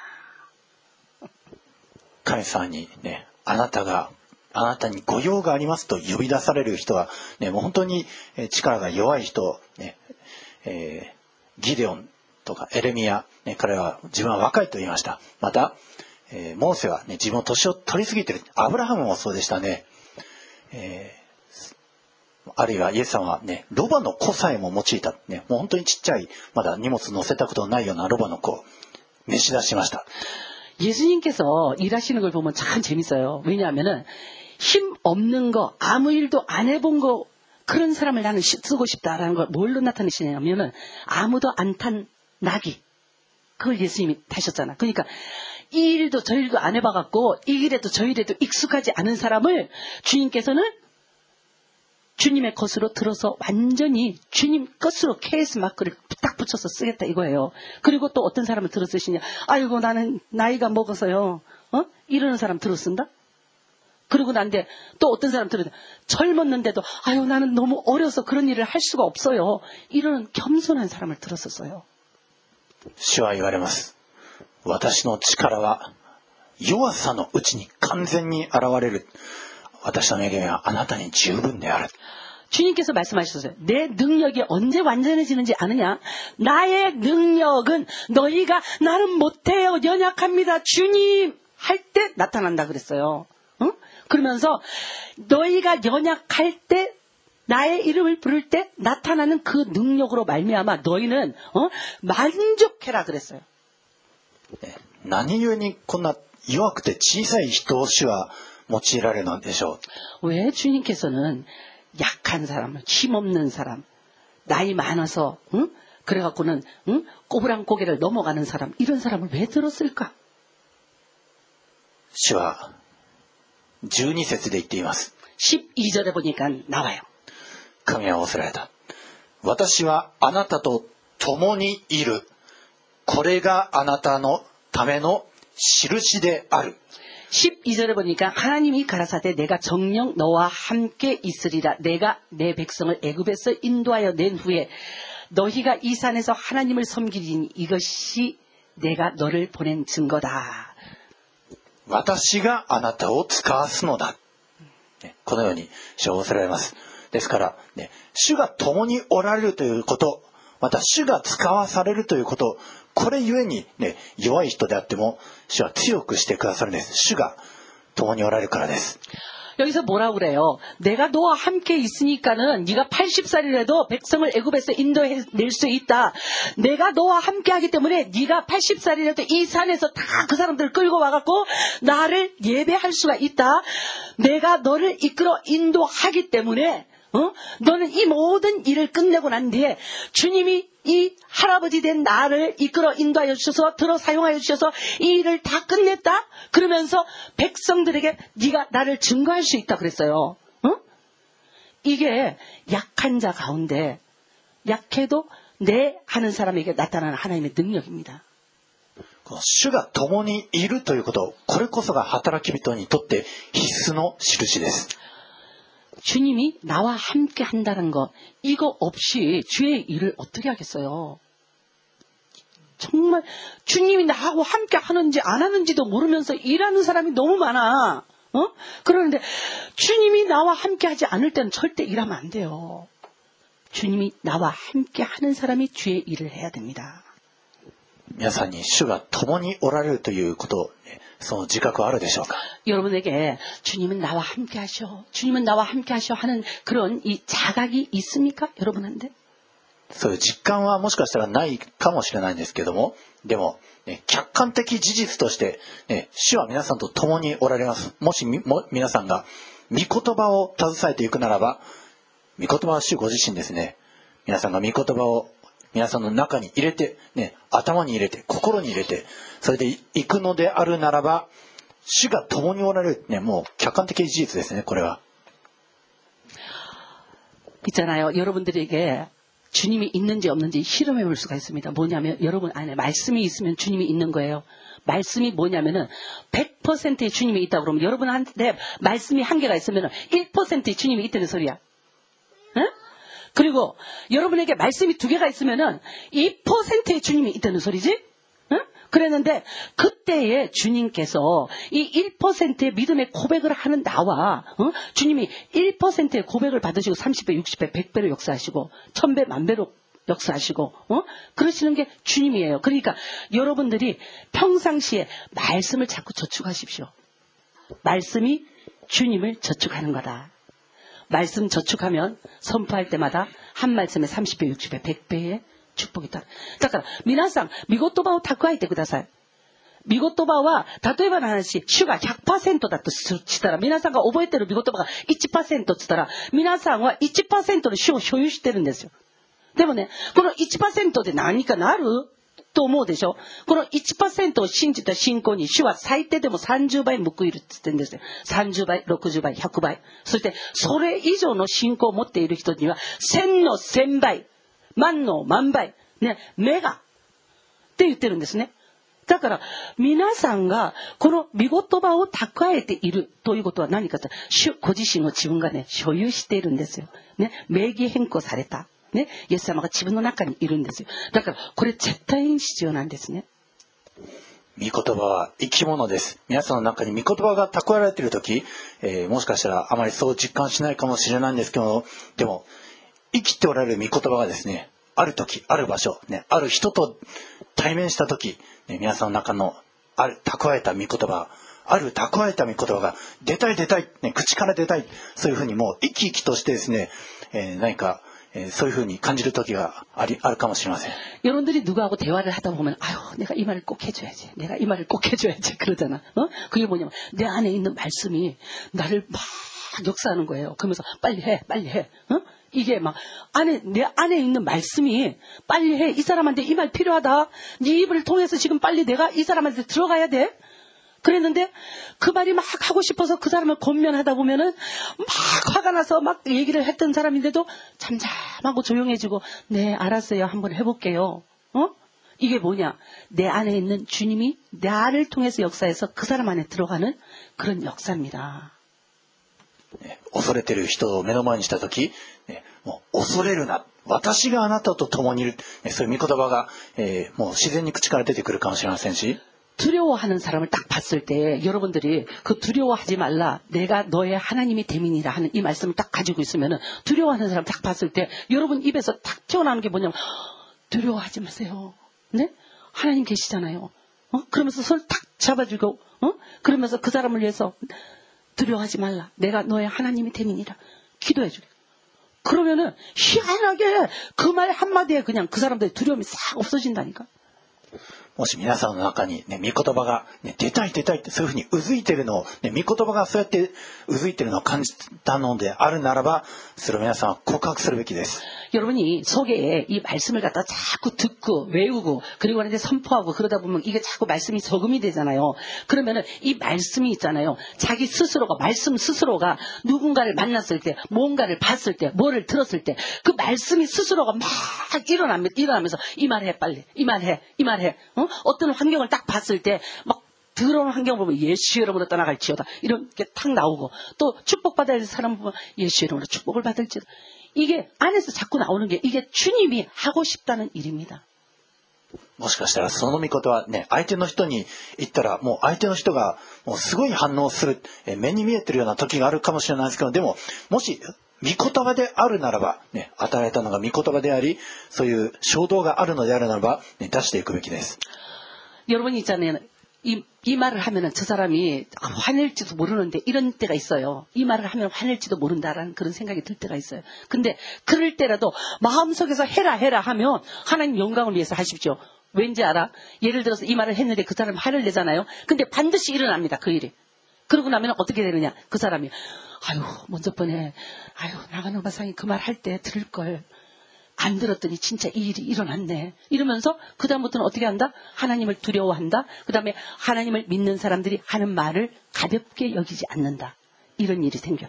神様にね、あなたがあなたにご用がありますと呼び出される人は、ね、もう本当に力が弱い人、ねえー、ギデオンとかエレミヤ、ね、彼は自分は若いと言いました。また、えー、モーセは、ね、自分の年を取り過ぎている。アブラハムもそうでしたね。えー、あるいはイエスさんは、ね、ロバの子さえも用いた、ね、もう本当にちっちゃい、まだ荷物乗せたことのないようなロバの子を召し出しました。 예수님께서 일하시는 걸 보면 참 재밌어요. 왜냐하면은 힘 없는 거, 아무 일도 안 해본 거, 그런 사람을 나는 쓰고 싶다라는 걸 뭘로 나타내시냐면은 아무도 안 탄 나귀, 그걸 예수님이 타셨잖아. 그러니까 이 일도 저 일도 안 해봐갖고 이 일에도 저 일에도 익숙하지 않은 사람을 주님께서는 주님의 것으로 들어서 완전히 주님 것으로 케이스 마크를 딱 붙여서 쓰겠다 이거예요. 그리고 또 어떤 사람을 들어 쓰시냐. 아이고 나는 나이가 먹어서요. 어? 이러는 사람 들어 쓴다? 그리고 난데 또 어떤 사람 들어 젊었는데도 아유 나는 너무 어려서 그런 일을 할 수가 없어요. 이러는 겸손한 사람을 들었었어요. 主は言われます。私の力は弱さのうちに完全に現れる。私の恵みはあなたに十分である。 주님께서 말씀하셨어요. 내 능력이 언제 완전해지는지 아느냐? 나의 능력은 너희가 나는 못해요. 연약합니다. 주님 할 때 나타난다 그랬어요. 응? 그러면서 너희가 연약할 때 나의 이름을 부를 때 나타나는 그 능력으로 말미암아 너희는 어? 만족해라 그랬어요. 何故にこんな弱くて小さい人を主は用いられるのでしょう。 왜 주님께서는 약한 사람을, 힘없는 사람, 나이 많아서 응? 그래갖고는 응? 꼬부랑 고개를 넘어가는 사람 이런 사람을 왜 들었을까? 主はじゅうに節で言っています。 십이 절에 보니까 나와요. 神は仰せられた。私はあなたと共にいる。これがあなたのための印である。 십이 절에 보니까 하나님이 가라사대 내가 정녕 너와 함께 있으리라. 내가 내 백성을 애굽에서 인도하여 낸 후에 너희가 이 산에서 하나님을 섬기리니 이것이 내가 너를 보낸 증거다. 私があなたを使わすのだ。このように主は仰せられます。ですから、ね、主が共におられるということ、また主が使わされるということ、これゆえに、ね、弱い人であっても主は強くしてくださるんです。主が共におられるからです。 여기서 뭐라고 그래요? 내가 너와 함께 있으니까는 네가 팔십 살이라도 백성을 애굽에서 인도해낼 수 있다. 내가 너와 함께 하기 때문에 네가 팔십 살이라도 이 산에서 다 그 사람들을 끌고 와갖고 나를 예배할 수가 있다. 내가 너를 이끌어 인도하기 때문에 어? 너는 이 모든 일을 끝내고 난 뒤에 주님이 이 할아버지 된 나를 이끌어 인도하여 주셔서 들어 사용하여 주셔서 이 일을 다 끝냈다. 그러면서 백성들에게 네가 나를 증거할 수 있다 그랬어요. 어? 이게 약한 자 가운데 약해도 내 하는 사람에게 나타나는 하나님의 능력입니다. 主が共にいるということ、これこそが働き人にとって必須の印です。 주님이 나와 함께 한다는 것, 이거 없이 주의 일을 어떻게 하겠어요? 정말 주님이 나하고 함께 하는지 안 하는지도 모르면서 일하는 사람이 너무 많아. 어? 그러는데 주님이 나와 함께 하지 않을 때는 절대 일하면 안 돼요. 주님이 나와 함께 하는 사람이 주의 일을 해야 됩니다. 皆さんに主が共におられるということ、その自覚はあるでしょうか? 여러분에게 주님은 나와 함께 하셔, 주님은 나와 함께 하셔 하는 그런 이 자각이 있습니까? 여러분한테? そういう実感はもしかしたらないかもしれないんですけども、でも、ね、客観的事実として、ね、主は皆さんと共におられます。もしみも皆さんが御言葉を携えていくならば、御言葉は主ご自身ですね。皆さんが御言葉を皆さんの中に入れて、ね、頭に入れて、心に入れて、それで行くのであるならば、主が共におられる、ね、もう客観的事実ですね、これは。 있잖아요. 여러분들에게 주님이 있는지 없는지 실험해 볼 수가 있습니다. 뭐냐면 여러분 안에 말씀이 있으면 주님이 있는 거예요. 말씀이 뭐냐면은 백 퍼센트의 주님이 있다고 그러면 여러분한테 말씀이 한 개가 있으면 일 퍼센트의 주님이 있다는 소리야. 응? 그리고 여러분에게 말씀이 두 개가 있으면은 이 퍼센트의 주님이 있다는 소리지? 응? 그랬는데 그때에 주님께서 이 일 퍼센트의 믿음의 고백을 하는 나와 어? 주님이 일 퍼센트의 고백을 받으시고 삼십 배, 육십 배, 백 배로 역사하시고 천 배, 만 배로 역사하시고 어? 그러시는 게 주님이에요. 그러니까 여러분들이 평상시에 말씀을 자꾸 저축하십시오. 말씀이 주님을 저축하는 거다. 말씀 저축하면 선포할 때마다 한 말씀에 삼십 배, 육십 배, 백 배의 축복이 있다. だから皆さん御言葉を蓄えてください。御言葉は例えばの話、主が ひゃくパーセント だとしたら皆さんが覚えている御言葉が いちパーセント って言ったら皆さんは いちパーセント の主を所有してるんですよ。でもね、この いちパーセント で何かなると思うでしょ。この いちパーセント を信じた信仰に主は最低でもさんじゅうばい報いるって言ってるんですよ。さんじゅうばい、ろくじゅうばい、ひゃくばい。そしてそれ以上の信仰を持っている人には千の千倍、万の万倍、ね、メガって言ってるんですね。だから皆さんがこの御言葉を蓄えているということは何かと、主ご自身を自分がね所有しているんですよ。ね、名義変更された。ね、イエス様が自分の中にいるんですよ。だからこれ絶対に必要なんですね。 御言葉は生き物です。皆さんの中に御言葉が蓄えられているとき、えー、もしかしたらあまりそう実感しないかもしれないんですけど、でも生きておられる御言葉がですね、ある時、ある場所、ね、ある人と対面した時、ね、皆さんの中のある蓄えた御言葉、ある蓄えた御言葉が出たい出たい、ね、口から出たい、そういうふうにもう生き生きとしてですね、えー、何かそういうふうに感じる時があり、あるかもしれません。 여러분들이 누구하고 대화를 하다 보면 아유 내가 이 말을 꼭 해줘야지, 내가 이 말을 꼭 해줘야지 그러잖아. 어? 그게 뭐냐면 내 안에 있는 말씀이 나를 막 역사하는 거예요. 그러면서 빨리 해, 빨리 해. 어? 이게 막 안에 내 안에 있는 말씀이 빨리 해. 이 사람한테 이 말 필요하다. 네 입을 통해서 지금 빨리 내가 이 사람한테 들어가야 돼. 그랬는데 그 말이 막 하고 싶어서 그 사람을 권면하다 보면은 막 화가 나서 막 얘기를 했던 사람인데도 잠잠하고 조용해지고 네 알았어요. 한번 해볼게요. 어? 이게 뭐냐? 내 안에 있는 주님이 나를 통해서 역사해서 그 사람 안에 들어가는 그런 역사입니다. 恐れてる人を目の前にしたとき、もう恐れるな。私があなたと共にいる。そういう御言葉が、えー、もう自然に口から出てくるかもしれませんし。 두려워하는 사람을 딱 봤을 때 여러분들이 그 두려워하지 말라. 내가 너의 하나님이 됨이니라 하는 이 말씀을 딱 가지고 있으면은 두려워하는 사람 딱 봤을 때 여러분 입에서 딱 튀어나오는 게 뭐냐면 두려워하지 마세요. 네? 하나님 계시잖아요. 어? 그러면서 손 탁 잡아주고, 어? 그러면서 그 사람을 위해서 두려워하지 말라. 내가 너의 하나님이 됨이니라. 기도해주게. 그러면은 희한하게 그 말 한마디에 그냥 그 사람들의 두려움이 싹 없어진다니까. もし皆さんの中にね、御言葉が、ね、出たい出たいってそういうふうにうずいてるのを、ね、御言葉がそうやってうずいてるのを感じたのであるならば、それを皆さんは告白するべきです。 여러분이 속에 이 말씀을 갖다 자꾸 듣고 외우고 그리고 이제 선포하고 그러다 보면 이게 자꾸 말씀이 적응이 되잖아요. 그러면은 이 말씀이 있잖아요. 자기 스스로가 말씀 스스로가 누군가를 만났을 때 뭔가를 봤을 때 뭐를 들었을 때 그 말씀이 스스로가 막 일어나면 일어나면서 이 말해 빨리 이 말해 이 말해 어? 어떤 환경을 딱 봤을 때 막 들어오는 환경 보면 예수 이름으로 떠나갈지어다 이런 게 탁 나오고 또 축복받아야 될 사람 보면 예수 이름으로 축복을 받을지어다 이게 안에서 자꾸 나오는 게 이게 주님이 하고 싶다는 일입니다. もしかしたらその御言葉ね、相手の人に言ったらもう相手の人がもうすごい反応する、目に見えてるような時があるかもしれないですけど、でももし御言葉であるならば、ね、与えられたのが御言葉であり、そういう衝動があるのであるならば、ね、出していくべきです。 여러분이 있잖아요. 이, 이 말을 하면은 저 사람이 화낼지도 모르는데 이런 때가 있어요. 이 말을 하면 화낼지도 모른다라는 그런 생각이 들 때가 있어요. 근데 그럴 때라도 마음속에서 해라 해라 하면 하나님 영광을 위해서 하십시오. 왠지 알아? 예를 들어서 이 말을 했는데 그 사람이 화를 내잖아요. 근데 반드시 일어납니다. 그 일이. 그러고 나면 어떻게 되느냐? 그 사람이 아유 먼저 번에 아유 나가는 바상이 그 말 할 때 들을 걸. 안 들었더니 진짜 이 일이 일어났네. 이러면서 그 다음부터는 어떻게 한다? 하나님을 두려워한다. 그 다음에 하나님을 믿는 사람들이 하는 말을 가볍게 여기지 않는다. 이런 일이 생겨.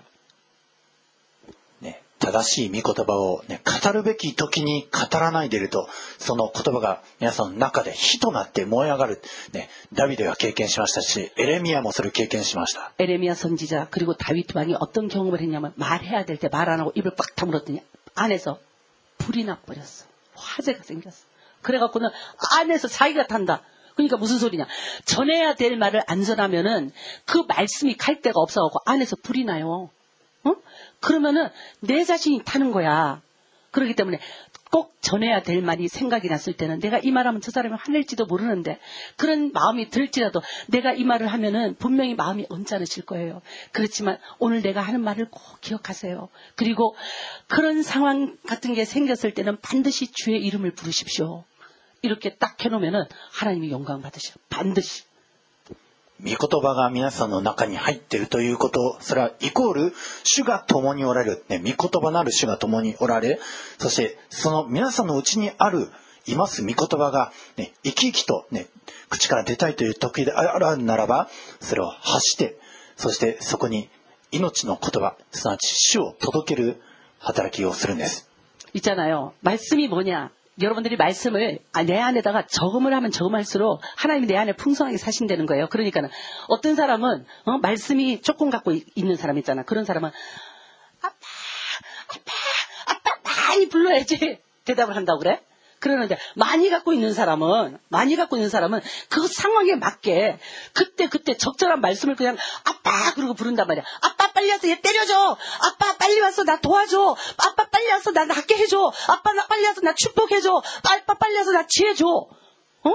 네, 正しい御言葉を、ね、語るべき時に語らないでいると、その言葉が皆さんの中で火となって燃え上がる。ね、ダビデは経験しましたし、エレミヤもそれを経験しました。 에레미야 선지자 그리고 다윗 왕이 어떤 경험을 했냐면 말해야 될 때 말 안 하고 입을 꽉 다물었더니 안에서 불이 나버렸어. 화재가 생겼어. 그래갖고는 안에서 자기가 탄다. 그러니까 무슨 소리냐. 전해야 될 말을 안 전하면은 그 말씀이 갈 데가 없어갖고 안에서 불이 나요. 어? 그러면은 내 자신이 타는 거야. 그렇기 때문에 꼭 전해야 될 말이 생각이 났을 때는 내가 이 말하면 저 사람이 화낼지도 모르는데 그런 마음이 들지라도 내가 이 말을 하면은 분명히 마음이 언짢으실 거예요. 그렇지만 오늘 내가 하는 말을 꼭 기억하세요. 그리고 그런 상황 같은 게 생겼을 때는 반드시 주의 이름을 부르십시오. 이렇게 딱 해놓으면은 하나님이 영광 받으셔. 반드시. 御言葉が皆さんの中に入っているということ、それはイコール主が共におられる、ね、御言葉なる主が共におられ、そしてその皆さんのうちにあるいます御言葉が、ね、生き生きと、ね、口から出たいという時であるならば、それを発して、そしてそこに命の言葉、すなわち主を届ける働きをするんです。 있잖아요. 말씀이 뭐냐? 여러분들이 말씀을 내 안에다가 적음을 하면 적음할수록 하나님이 내 안에 풍성하게 사신다는 거예요. 그러니까는 어떤 사람은 어, 말씀이 조금 갖고 있는 사람 있잖아. 그런 사람은 아빠, 아빠, 아빠 많이 불러야지 대답을 한다고 그래? 그러는데 많이 갖고 있는 사람은 많이 갖고 있는 사람은 그 상황에 맞게 그때 그때 적절한 말씀을 그냥 아빠 그러고 부른단 말이야. 아빠 빨리 와서 얘 때려줘. 아빠 빨리 와서 나 도와줘. 아빠 빨리 와서 나 낫게 해줘. 아빠 나 빨리 와서 나 축복해줘. 아빠 빨리 와서 나 지혜줘. 어?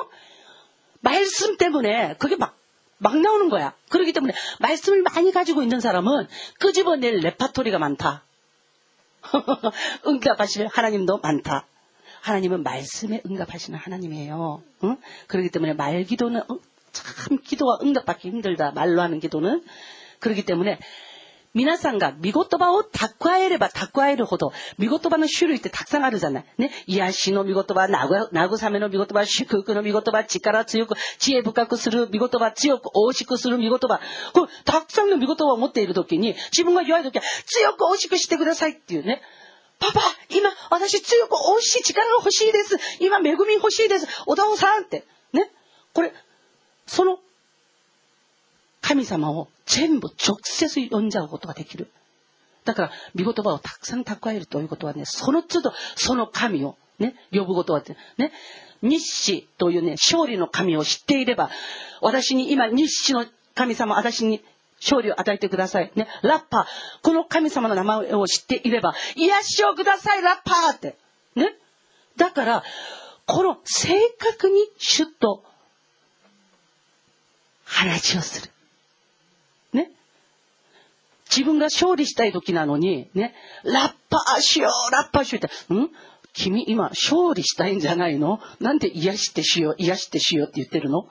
말씀 때문에 그게 막 막 나오는 거야. 그렇기 때문에 말씀을 많이 가지고 있는 사람은 끄집어낼 레파토리가 많다. 응답하실 하나님도 많다. 하나님은 말씀에 응답하시는 하나님이에요. 응? 그렇기 때문에 말 기도는 참 기도가 응답받기 힘들다. 말로 하는 기도는. 그렇기 때문에 皆さんが御言葉を蓄えれば蓄えるほど、御言葉の種類ってたくさんあるじゃない。ね。癒しの御言葉、慰めの御言葉、祝福の御言葉、力強く、知恵深くする御言葉、強く大しくする御言葉。これ、たくさんの御言葉を持っているときに、自分が弱いときは、強く大しくしてくださいっていうね。パパ、今、私強く大しい力が欲しいです。今、恵み欲しいです。お父さんって。ね。これ、その、神様を全部直接読んじゃうことができる。だから、御言葉をたくさん蓄えるということはね、その都度、その神をね、呼ぶことはね、日子というね、勝利の神を知っていれば、私に今、日子の神様、私に勝利を与えてください。ね、ラッパー、この神様の名前を知っていれば、癒しをください、ラッパーって。ね。だから、この正確に主と話をする。ね。自分が勝利したい時なのに、ね、ラッパーしよう、ラッパーしようって、ん君今勝利したいんじゃないの？なんで癒してしよう、癒してしようって言ってるの？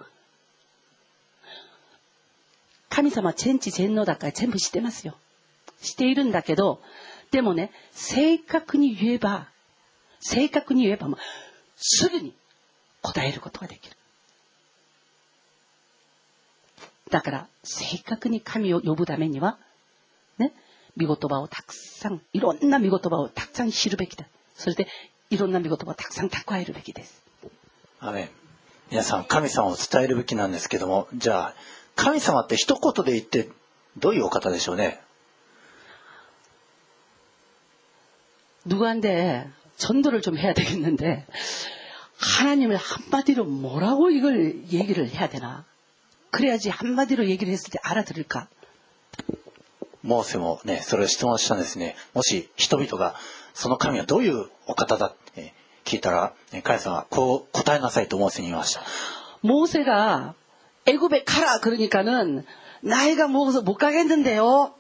神様全知全能だから全部知ってますよ。しているんだけど、でもね、正確に言えば、正確に言えば、すぐに答えることができる。だから正確に神を呼ぶためにはね、御言葉をたくさん、いろんな御言葉をたくさん知るべきだ。それでいろんな御言葉をたくさん蓄えるべきです。 アメン。皆さん神様を伝えるべきなんですけども、じゃあ神様って一言で言ってどういうお方でしょうね。 누구한테 전도를 좀 해야 되겠는데 하나님을 한마디로 뭐라고 이걸 얘기를 해야 되나? 그래야지 한마디로 얘기를 했을 때 알아들을까? モーセもね、それを質問したんですね。もし人々がその神はどういうお方だって聞いたら、神様はこう答えなさいとモーセに言いました。 모세가 애굽에 가라 그러니까는 나이가 먹어서 못 가겠는데요.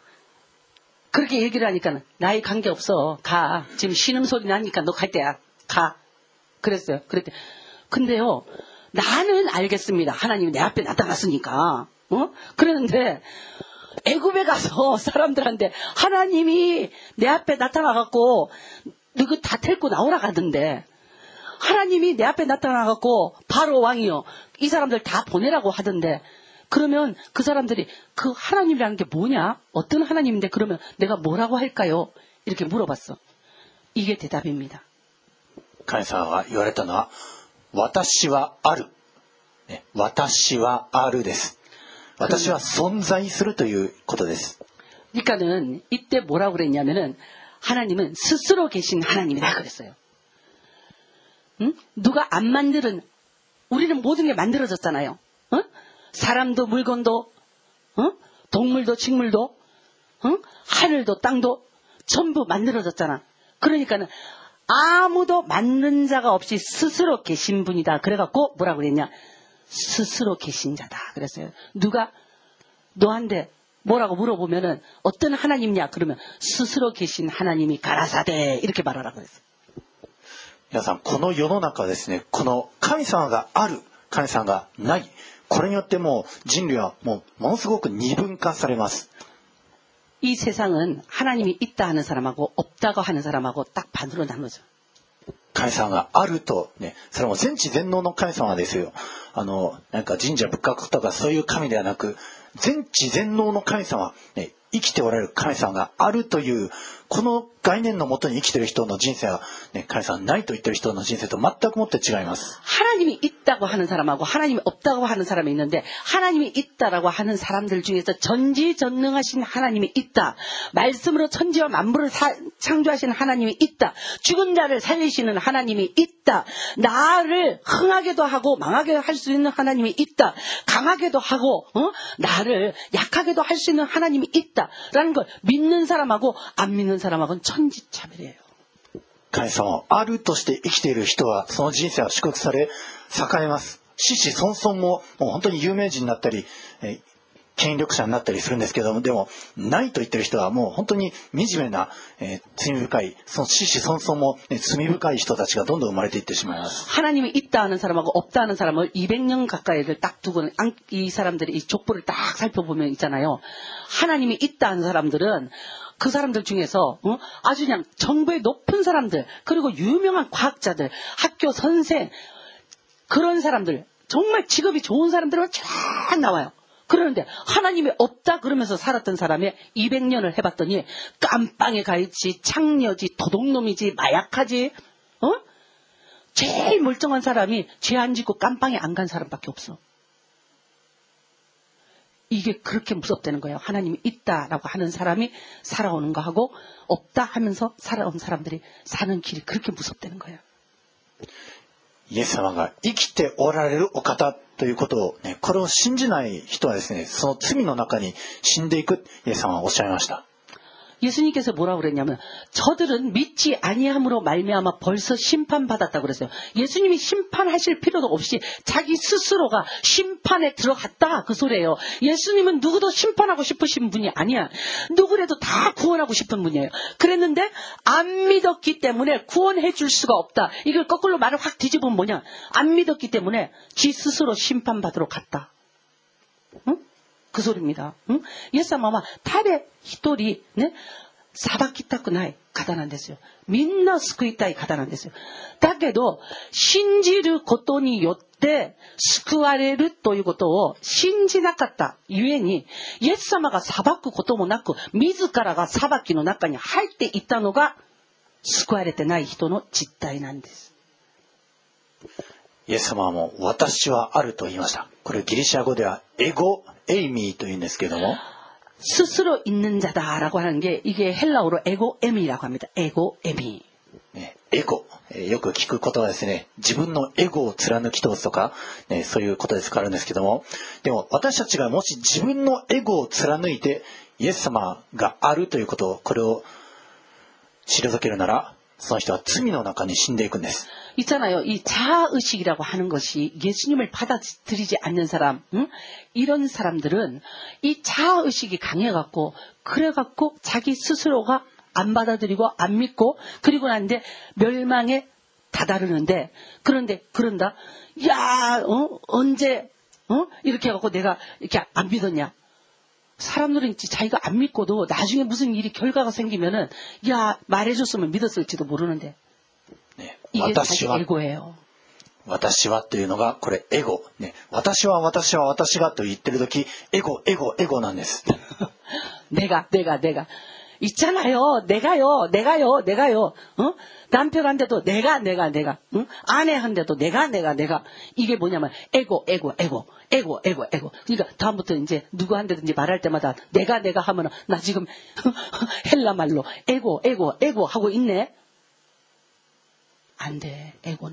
그렇게 얘기를 하니까 나이 관계없어. 가. 지금 신음소리 나니까 너 갈 때야. 가. 그랬어요. 그랬대. 근데요. 나는 알겠습니다. 하나님이 내 앞에 나타났으니까. 어? 그랬는데 애굽에 가서 사람들한테 하나님이 내 앞에 나타나갖고 너그 다 텔고 나오라 가던데 하나님이 내 앞에 나타나갖고 바로 왕이요. 이 사람들 다 보내라고 하던데 그러면 그 사람들이 그 하나님이라는 게 뭐냐? 어떤 하나님인데 그러면 내가 뭐라고 할까요? 이렇게 물어봤어. 이게 대답입니다. 神様は言われたのは私はある、ね、私はあるです。私は存在するということです。 그러니까는 이때 뭐라고 그랬냐면은 하나님은 스스로 계신 하나님이다 그랬어요. 응? 누가 안 만드는 우리는 모든 게 만들어졌잖아요. 어? 사람도 물건도 어? 동물도 식물도 어? 하늘도 땅도 전부 만들어졌잖아. 그러니까는 아무도 만든 자가 없이 스스로 계신 분이다. 그래갖고 뭐라 그랬냐? 스스로 계신 자다. 그랬어요. 누가 너한테 뭐라고 물어보면은 어떤 하나님이냐? 그러면 스스로 계신 하나님이 가라사대 이렇게 말하라고 그랬어요. 皆さんこの世の中はですね、この神様がある、神様がない、これによってもう人類はもうものすごく二分化されます。 이 세상은 하나님이 있다 하는 사람하고 없다고 하는 사람하고 딱 반으로 나누죠. 神様があるとね、それも全知全能の神様ですよ。あのなんか神社仏閣とかそういう神ではなく、全知全能の神様、ね、生きておられる神様があるというこの概念のもとに生きている人の人生は、ね、神様ないと言っている人の人生と全くもって違います。 하나님이 있다고 하는 사람하고 하나님이 없다고 하는 사람이 있는데 하나님이 있다라고 하는 사람들 중에서 전지전능하신 하나님이 있다. 말씀으로 천지와 만물을 사, 창조하신 하나님이 있다. 죽은 자를 살리시는 하나님이 있다. 나를 흥하게도 하고 망하게 할 수 있는 하나님이 있다. 강하게도 하고 어? 나를 약하게도 할 수 있는 하나님이 있다라는 걸 믿는 사람하고 안 믿는 사람하고는 천지차별이에요. 神様をあるとして生きている人はその人生は祝福され栄えます。子々孫々ももう本当に有名人になったり、え権力者になったりするんですけども、でもないと言ってる人はもう本当に惨めな、えー、罪深い、その子々孫々も、ね、罪深い人たちがどんどん生まれていってしまいます。 하나님이 있다 하는 사람하고 없다 하는 사람을 이백 년 가까이를 딱 두고는 이 사람들이 이 족보를 딱 살펴보면 있잖아요. 하나님이 있다 하는 사람들은 그 사람들 중에서 어? 아주 그냥 정부의 높은 사람들, 그리고 유명한 과학자들, 학교 선생, 그런 사람들, 정말 직업이 좋은 사람들은 쫙 나와요. 그러는데 하나님이 없다 그러면서 살았던 사람이 이백 년을 해봤더니 깜빵에 가있지, 창녀지, 도둑놈이지, 마약하지, 어? 제일 멀쩡한 사람이 죄 안 짓고 깜빵에 안 간 사람밖에 없어. 이게 그렇게 무섭다는 거예요. 하나님이 있다라고 하는 사람이 살아오는 거하고 없다 하면서 살아온 사람들이 사는 길이 그렇게 무섭다는 거예요. イエス様が生きておられるお方ということを、ね、これを信じない人はですね、その罪の中に死んでいく、イエス様はおっしゃいました。 예수님께서 뭐라고 그랬냐면 저들은 믿지 아니함으로 말미암아 벌써 심판받았다고 그랬어요. 예수님이 심판하실 필요도 없이 자기 스스로가 심판에 들어갔다 그 소리예요. 예수님은 누구도 심판하고 싶으신 분이 아니야. 누구라도 다 구원하고 싶은 분이에요. 그랬는데 안 믿었기 때문에 구원해 줄 수가 없다. 이걸 거꾸로 말을 확 뒤집으면 뭐냐. 안 믿었기 때문에 지 스스로 심판받으러 갔다. 응? 그 소리입니다. 응? イエス様は誰一人ね、裁きたくない方なんですよ。みんな救いたい方なんですよ。だけど信じることによって救われるということを信じなかったゆえに、イエス様が裁くこともなく自らが裁きの中に入っていったのが救われてない人の実態なんです。 イエス様はもう私はあると言いました。これギリシャ語ではエゴエイミーというんですけれども、 스스로 있는 자다라고 하는 게 이게 헬라어로 에고 에미라고 합니다. 에고 에미. ね、エゴ、えーよく聞くことはですね、自分のエゴを貫き通すとか、ね、そういうことで使われるんですけども、でも私たちがもし自分のエゴを貫いてイエス様があるということを、これを退けるなら、その人は罪の中に死んでいくんです。 있잖아요. 이 자아의식이라고 하는 것이 예수님을 받아들이지 않는 사람, 응? 이런 사람들은 이 자아의식이 강해갖고 그래갖고 자기 스스로가 안 받아들이고 안 믿고 그리고 난데 멸망에 다다르는데, 그런데 그런다. 야, 어? 언제 어? 이렇게 해갖고 내가 이렇게 안 믿었냐? 사람들은 자기가 안 믿고도 나중에 무슨 일이 결과가 생기면은 야, 말해줬으면 믿었을지도 모르는데. 네, 이게 자기 에고예요. 私はというのがこれエゴ、ね、私は私は私がと言ってる時エゴエゴエゴなんです。 내가 내가 내가 있잖아요. 내가요 내가요 내가요. 어? 남편한테도 내가 내가 내가, 응? 아내한테도 내가 내가 내가. 이게 뭐냐면 에고 에고 에고 에고 에고 에고. 그러니까 다음부터 이제 누구한테든지 말할 때마다 내가 내가 하면은 나 지금 헬라 말로 에고 에고 에고 하고 있네. 안 돼, 에고는.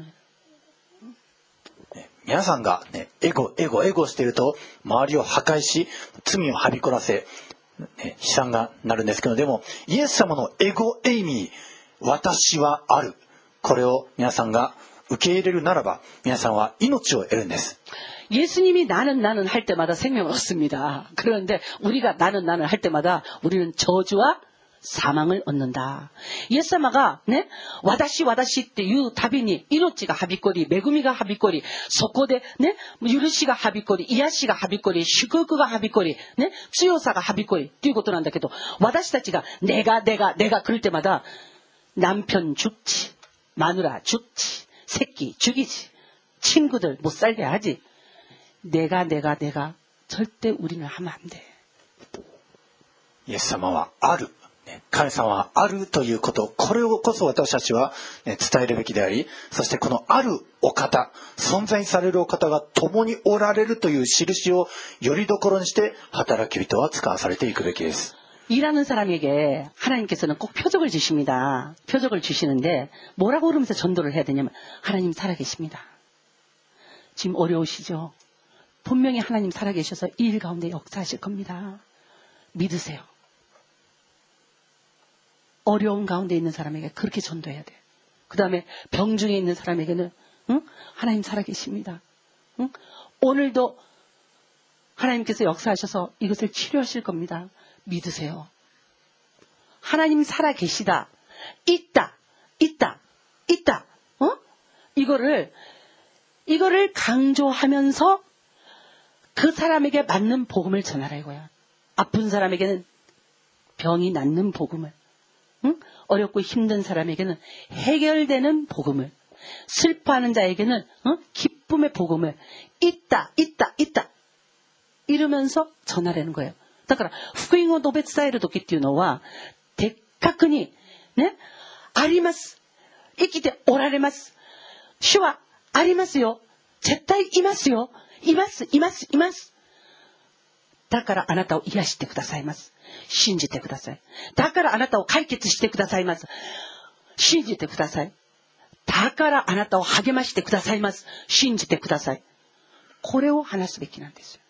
皆さんが、ね、エゴエゴエゴしていると周りを破壊し罪をはびこらせ、ね、悲惨がなるんですけど、でもイエス様のエゴエイミー、私はある、これを皆さんが受け入れるならば皆さんは命を得るんです。 예수님이 나는 나는 할 때마다 생명을 얻습니다. 그런데 우리가 나는 나는 할 때마다 우리는 저주와 사망을 얻는다. 예수님가ね、私私っていうたびに命がはびこり、恵みがはびこり、そこでね、許しがはびこり、癒しがはびこり、祝福がはびこり、ね、強さがはびこりっていうことなんだけど、私たちが내가 내가 내가 그럴 때마다 남편 죽지, 마누라 죽지, 새끼 죽이지, 친구들 못 살게 하지. 내가 내가 내가 절대 우리는 하면 안 돼. イエス様はある。神様はあるということ、これをこそ私たちは伝えるべきであり、そしてこのあるお方、存在されるお方が共におられるという印をよりどころにして働き人は使わされていくべきです。 일하는 사람에게 하나님께서는 꼭 표적을 주십니다. 표적을 주시는데 뭐라고 그러면서 전도를 해야 되냐면 하나님 살아계십니다. 지금 어려우시죠? 분명히 하나님 살아계셔서 이 일 가운데 역사하실 겁니다. 믿으세요. 어려운 가운데 있는 사람에게 그렇게 전도해야 돼. 그 다음에 병중에 있는 사람에게는 응? 하나님 살아계십니다. 응? 오늘도 하나님께서 역사하셔서 이것을 치료하실 겁니다. 믿으세요. 하나님 살아 계시다. 있다. 있다. 있다. 어? 이거를 이거를 강조하면서 그 사람에게 맞는 복음을 전하라 이거야. 아픈 사람에게는 병이 낫는 복음을, 응? 어렵고 힘든 사람에게는 해결되는 복음을, 슬퍼하는 자에게는 어? 기쁨의 복음을 있다, 있다, 있다 이러면서 전하라는 거예요. だから福音を述べ伝える時っていうのは的確にね、あります。生きておられます。主はありますよ。絶対いますよ。います、います、います。だからあなたを癒してくださいます。信じてください。だからあなたを解決してくださいます。信じてください。だからあなたを励ましてくださいます。信じてください。これを話すべきなんですよ。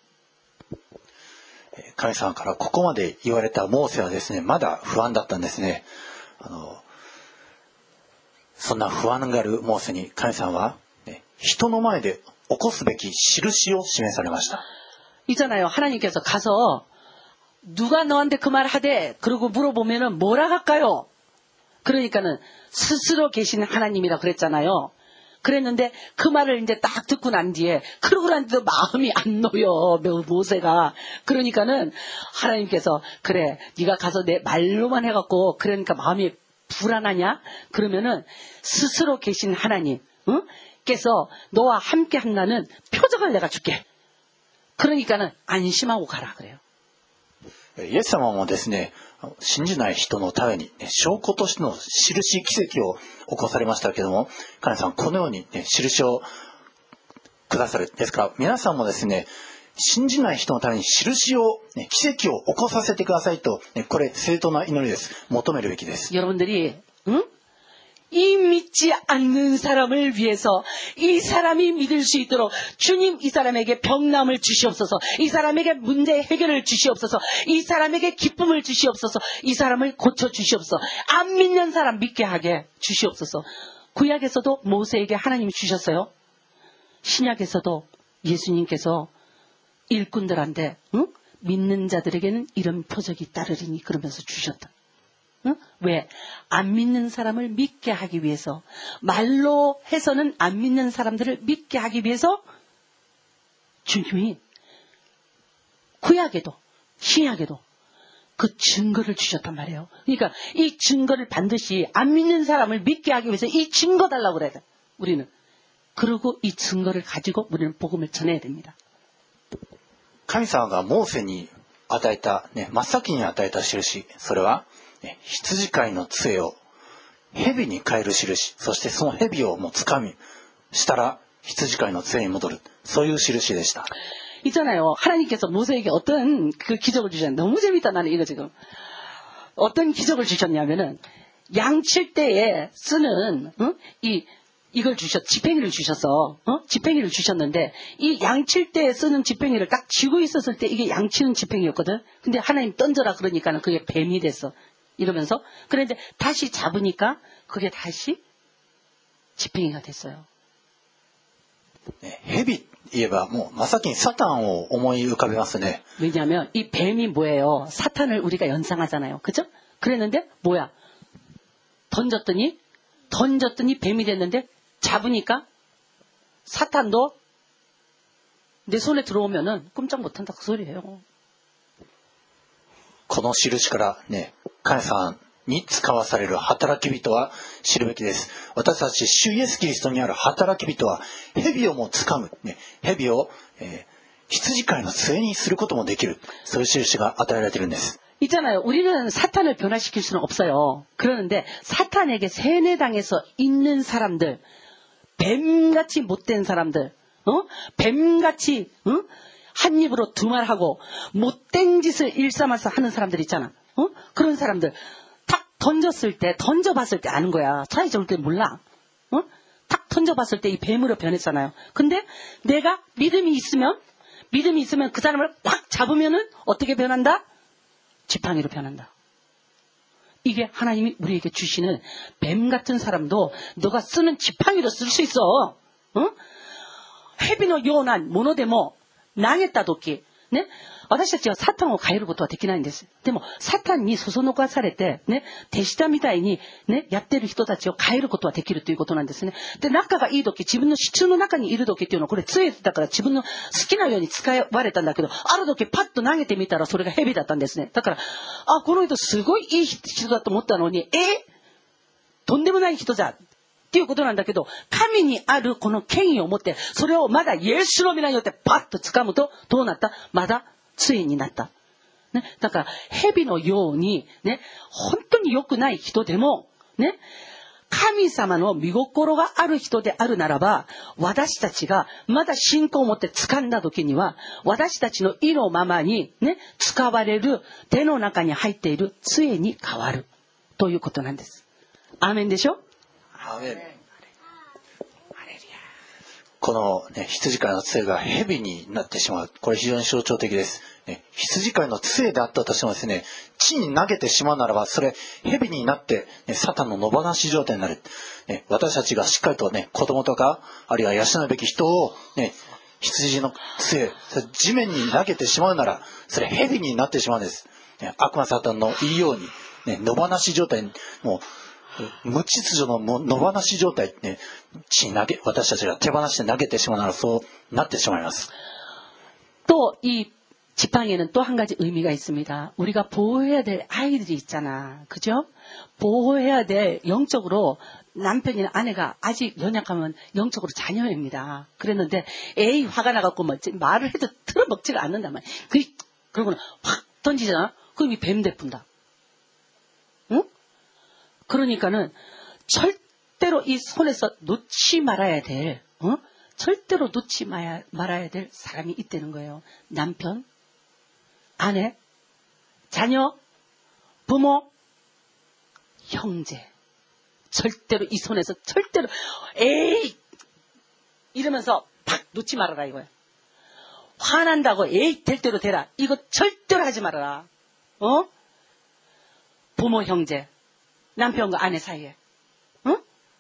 神様からここまで言われたモーセはですね、まだ不安だったんですね。あのそんな不安があるモーセに神様は、ね、人の前で起こすべき印を示されました。 있잖아요. 하나님께서 가서 누가 너한테 그 말 하대 그러고 물어보면은 뭐라 할까요? 그러니까는 스스로 계신 하나님이라 그랬잖아요. 그랬는데 그 말을 이제 딱 듣고 난 뒤에 그러고 난 뒤도 마음이 안 놓여 모세가. 그러니까는 하나님께서 그래 네가 가서 내 말로만 해갖고 그러니까 마음이 불안하냐? 그러면은 스스로 계신 하나님 응? 께서 너와 함께 한다는 표적을 내가 줄게. 그러니까는 안심하고 가라 그래요. イエス様もですね、信じない人のために、ね、証拠としての印、奇跡を起こされましたけども、神様このように、ね、印をくださる。ですから皆さんもですね、信じない人のために印を、ね、奇跡を起こさせてくださいと、ね、これ正当な祈りです。求めるべきです。 여러분들이 응? 이 믿지 않는 사람을 위해서 이 사람이 믿을 수 있도록 주님 이 사람에게 병남을 주시옵소서. 이 사람에게 문제 해결을 주시옵소서. 이 사람에게 기쁨을 주시옵소서. 이 사람을 고쳐 주시옵소서. 안 믿는 사람 믿게 하게 주시옵소서. 구약에서도 모세에게 하나님이 주셨어요. 신약에서도 예수님께서 일꾼들한테 응? 믿는 자들에게는 이런 표적이 따르리니 그러면서 주셨다. 응? 왜? 안 믿는 사람을 믿게 하기 위해서, 말로 해서는 안 믿는 사람들을 믿게 하기 위해서 주님이 구약에도 신약에도 그 증거를 주셨단 말이에요. 그러니까 이 증거를 반드시 안 믿는 사람을 믿게 하기 위해서 이 증거 달라고 그래야 돼. 우리는. 그리고 이 증거를 가지고 우리는 복음을 전해야 됩니다. 神様がモーセに与えた、ね、真っ先に与えた印、それは羊飼いの杖を蛇に変える印、そしてその蛇をもう掴みしたら羊飼いの杖に戻る、そういう印でした。 있잖아요. 하나님께서 모세에게 어떤 그 기적을 주셨는데 너무 재밌다. 나는 이거 지금 어떤 기적을 주셨냐면은 양칠 때에 쓰는 응? 이 이걸 주셨, 지팽이를 주셨어. 어? 지팽이를 주셨는데 이 양칠 때에 쓰는 지팽이를 딱 쥐고 있었을 때 이게 양치는 지팽이였거든. 근데 하나님 던져라 그러니까는 그게 뱀이 됐어. 이러면서 그런데 다시 잡으니까 그게 다시 지팽이가 됐어요. 네, 蛇言えばもう真っ先にサタンを思い浮かべますね. 왜냐하면 이 뱀이 뭐예요? 사탄을 우리가 연상하잖아요. 그죠? 그랬는데 뭐야? 던졌더니 던졌더니 뱀이 됐는데 잡으니까 사탄도 내 손에 들어오면은 꼼짝 못한다 그 소리예요. この印からね、神様に使わされる働き人は知るべきです。私たち主イエスキリストにある働き人は蛇をも掴む、ね、蛇を、えー、羊飼いの杖にすることもできる、そういう印が与えられているんです。 있잖아요. 우리는 사탄을 변화시킬 수는 없어요. 그러는데 사탄에게 세뇌당해서 있는 사람들, 뱀같이 못된 사람들, 어? 뱀같이 어? 한 입으로 두 말하고 못된 짓을 일삼아서 하는 사람들 있잖아. 어? 그런 사람들 탁 던졌을 때, 던져봤을 때 아는 거야. 차라리 저럴 때 몰라. 어? 탁 던져봤을 때 이 뱀으로 변했잖아요. 근데 내가 믿음이 있으면, 믿음이 있으면 그 사람을 확 잡으면은 어떻게 변한다? 지팡이로 변한다. 이게 하나님이 우리에게 주시는 뱀 같은 사람도 너가 쓰는 지팡이로 쓸 수 있어. 어? 蛇のようなものでも投げた時ね、私たちはサタンを変えることはできないんです。でもサタンにそそのかされてね、手下みたいにねやってる人たちを変えることはできるということなんですね。で、仲がいい時、自分の支柱の中にいる時っていうのはこれ杖だから自分の好きなように使われたんだけど、ある時パッと投げてみたらそれが蛇だったんですね。だから、あ、この人すごいいい人だと思ったのに、えとんでもない人じゃっていうことなんだけど、神にあるこの権威を持って、それをまだイエスの皆によってパッと掴むとどうなった？まだ杖になった。ね、だから蛇のようにね、本当に良くない人でもね、神様の見心がある人であるならば、私たちがまだ信仰を持って掴んだ時には、私たちの意のままにね、使われる手の中に入っている杖に変わるということなんです。アーメンでしょ？ アーメン。この、ね、羊飼いの杖が蛇になってしまう。これ非常に象徴的です。ね、羊飼いの杖であったとしてもですね、地に投げてしまうならば、それ蛇になって、ね、サタンの野放し状態になる。ね、私たちがしっかりとね、子供とか、あるいは養うべき人を、ね、羊の杖、地面に投げてしまうなら、それ蛇になってしまうんです。ね、悪魔サタンの言いように、ね、野放し状態に、もう、無秩序の野放し状態、ね、地に投げ、私たちが手放して投げてしまうならそうなってしまいます。 또 이 지팡이는 또 한 가지 의미가 있습니다. 우리가 보호해야 될 아이들이 있잖아. 그죠? 보호해야 될 영적으로 남편이나 아내가 아직 연약하면 영적으로 자녀입니다. 그랬는데 에이 화가 나갖고 뭐 말을 해도 들어먹지가 않는단 말이야. 그, 그러고는 확 던지잖아. 그럼 이 뱀 대푼다. 응? 그러니까는 절대로 이 손에서 놓지 말아야 될, 어? 절대로 놓지 말아야, 말아야 될 사람이 있다는 거예요. 남편, 아내, 자녀, 부모, 형제. 절대로 이 손에서 절대로 에이 이러면서 팍 놓지 말아라 이거야. 화난다고 에이 될 대로 되라. 이거 절대로 하지 말아라. 어? 부모, 형제. 남편과 아내 사이에, 어?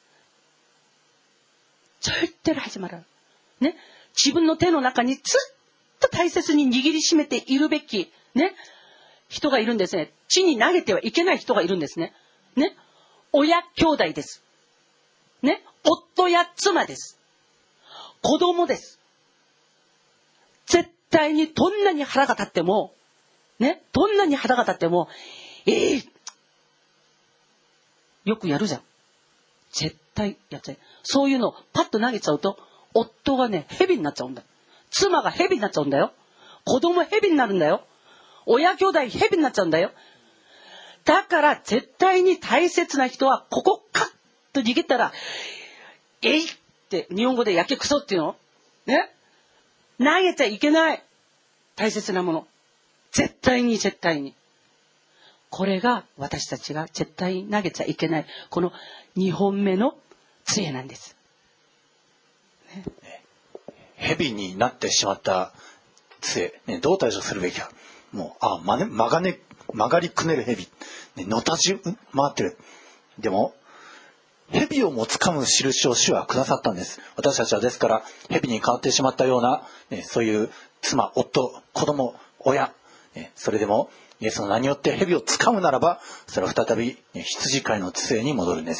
절대로 하지 말아요. 네? 自分の手の中にずっと大切に握りしめているべきね、人がいるんですね。地に投げてはいけない人がいるんですね。ね、親兄弟です。ね、夫や妻です。子供です。絶対にどんなに腹が立っても、ね、どんなに腹が立っても、えーよくやるじゃん。絶対やっちゃう。そういうのをパッと投げちゃうと、夫がね、蛇になっちゃうんだ。妻が蛇になっちゃうんだよ。子供蛇になるんだよ。親兄弟蛇になっちゃうんだよ。だから絶対に大切な人は、ここカッと逃げたら、えいって日本語でやけくそっていうのね。投げちゃいけない。大切なもの。絶対に絶対に。これが私たちが絶対に投げちゃいけないこのにほんめの杖なんです、 ね、蛇になってしまった杖、ね、どう対処するべきか。もうあまね、曲がね曲がりくねる蛇、ね、のたじ回ってる。でも蛇をも掴む印を主はくださったんです。私たちはですから蛇に変わってしまったような、ね、そういう妻、夫、子供、親、ね、それでもイエスの名によって蛇を掴むならば、それは再び羊飼いの杖に戻るんです。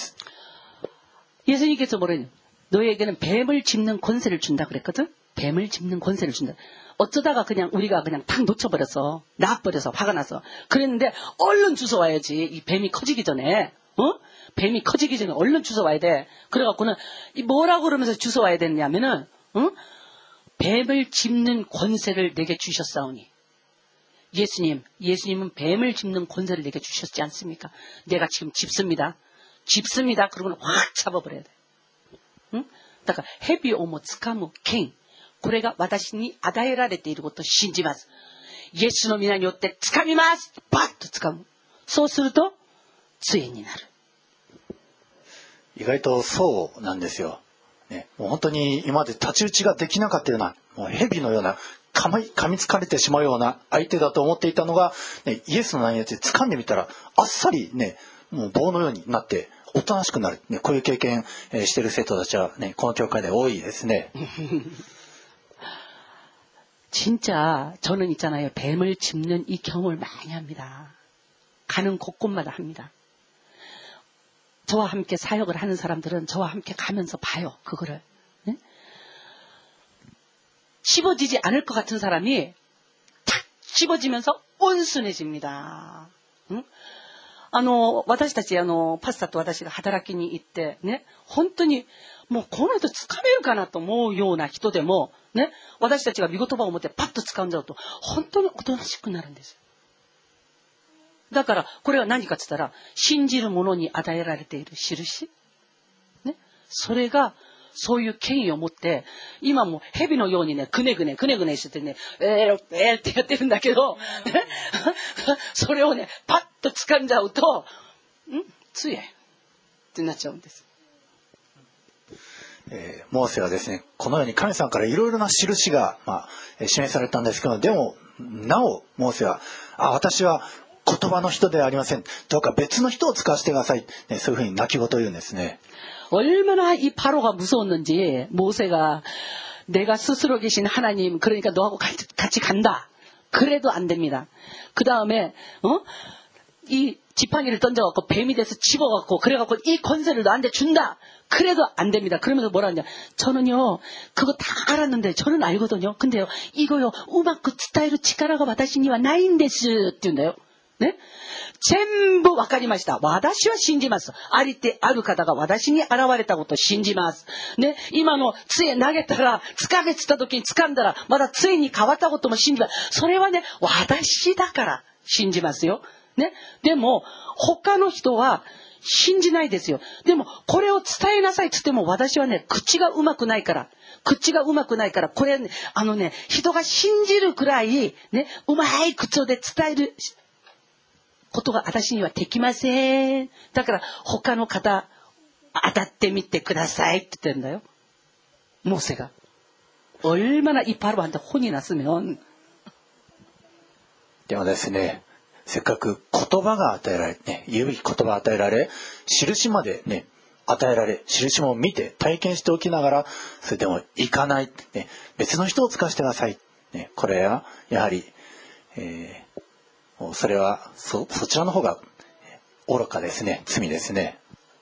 예수님께서 뭐래요? 너에게는 뱀을 짚는 권세를 준다 그랬거든? 뱀을 짚는 권세를 준다. 어쩌다가 그냥 우리가 그냥 탁 놓쳐버렸어. 놔버려서 화가 나서. 그랬는데 얼른 주워와야지. 이 뱀이 커지기 전에. 어? 뱀이 커지기 전에 얼른 주워와야 돼. 그래갖고는 뭐라고 그러면서 주워와야 됐냐면은 어? 뱀을 짚는 권세를 내게 주셨사오니. 예수님, 예수님은 뱀을 짚는 권세를 내게 주셨지 않습니까? 내가 지금 짚습니다. 짚습니다. 그러고는 확 잡아버려야 돼. 응? だから蛇をも掴む剣、これが私に与えられていることを信じます。イエスの皆によって掴みます。バッと掴む。そうすると杖になる。 意外とそうなんですよ。ね、もう本当に今まで太刀打ちができなかったような、もう蛇のような噛み、噛みつかれてしまうような相手だと思っていたのが、ね、イエスの名によって掴んでみたらあっさりね、もう棒のようになっておとなしくなる、ね、こういう経験、えー、している生徒たちは、ね、この教会で多いですね。 진짜 저는 있잖아요. 뱀을 짚는 이 경험을 많이 합니다. 가는 곳곳마다 합니다. 저와 함께 사역을 하는 사람들은 저와 함께 가면서 봐요. 그거를. 네? 씹어지지 않을 것 같은 사람이 탁 씹어지면서 온순해집니다. 응? あの、私たち、あの、パスタと私が働きに行って、ね、本当に、もうこの人つかめるかなと思うような人でも、ね、私たちが御言葉を持ってパッと掴んじゃうと、本当におとなしくなるんですよ。だから、これは何かって言ったら、信じる者に与えられている印。ね、それが、そういう権威を持って、今も蛇のようにね、くねぐね、くねぐねしててね、えー、えーってやってるんだけど、ね、それをね、パッと掴んじゃうと、んつえってなっちゃうんです。 えー、モーセはですね、このように神様からいろいろな印が、まあ、示されたんですけど、でも、なお、モーセは、あ、私は言葉の人ではありません。どうか別の人を使わせてください。ね、そういうふうに泣き言を言うんですね。 얼마나 이 바로가 무서웠는지 모세가 내가 스스로 계신 하나님 그러니까 너하고 같이, 같이 간다. 그래도 안 됩니다. 그 다음에 어? 이 지팡이를 던져갖고 뱀이 돼서 집어갖고 그래갖고 이 권세를 너한테 준다. 그래도 안 됩니다. 그러면서 뭐라 하냐. 저는요 그거 다 알았는데 저는 알거든요. 근데요 이거요 우마크 스타일로 치카라가 와다시니와 나인데스って言うんだよ. 네? 全部わかりました。私は信じます。ありてある方が私に現れたことを信じます。ね、今の杖投げたら、掴めつった時に掴んだら、まだ杖に変わったことも信じます。それはね、私だから信じますよ。ね、でも、他の人は信じないですよ。でも、これを伝えなさいって言っても、私はね、口がうまくないから。口がうまくないから、これね、あのね、人が信じるくらい、ね、うまい口調で伝える、ことが私にはできません。だから他の方当たってみてくださいって言ってんだよ。モーセが。얼마나 이 바로한테 혼이 났으면. でもですね、せっかく言葉が与えられね、言うべき言葉が与えられ、印までね与えられ、印も見て体験しておきながら、それでも行かないね、別の人を使わせてくださいね。これはやはり。えーそれは そ, そちらの方が愚かですね。罪ですね。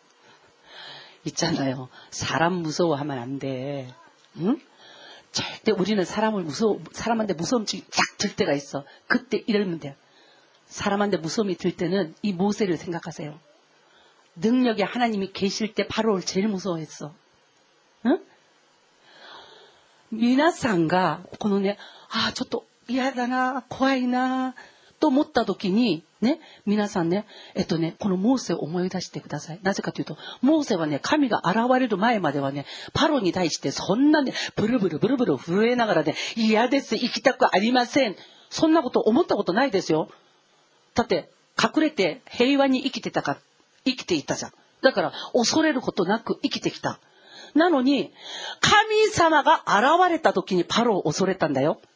있잖아요. 사람 무서워하면 안 돼. 응? 절대 우리는 사람을 무서워 사람한테 무서움이 쫙 들 때가 있어. 그때 이러면 돼요. 사람한테 무서움이 들 때는 이 모세를 생각하세요. 능력이 하나님이 계실 때 바로를 제일 무서워했어. 응? 皆さんがこのね、あ、ちょっと嫌だな、怖いな。と思った時にね、皆さんね、えっとね、このモーセを思い出してください。なぜかというと、モーセはね、神が現れる前まではね、パロに対してそんなね、ブルブルブルブル震えながらね、嫌です、行きたくありません。そんなこと思ったことないですよ。だって隠れて平和に生きてたか、生きていたじゃん。だから恐れることなく生きてきた。なのに、神様が現れた時にパロを恐れたんだよ。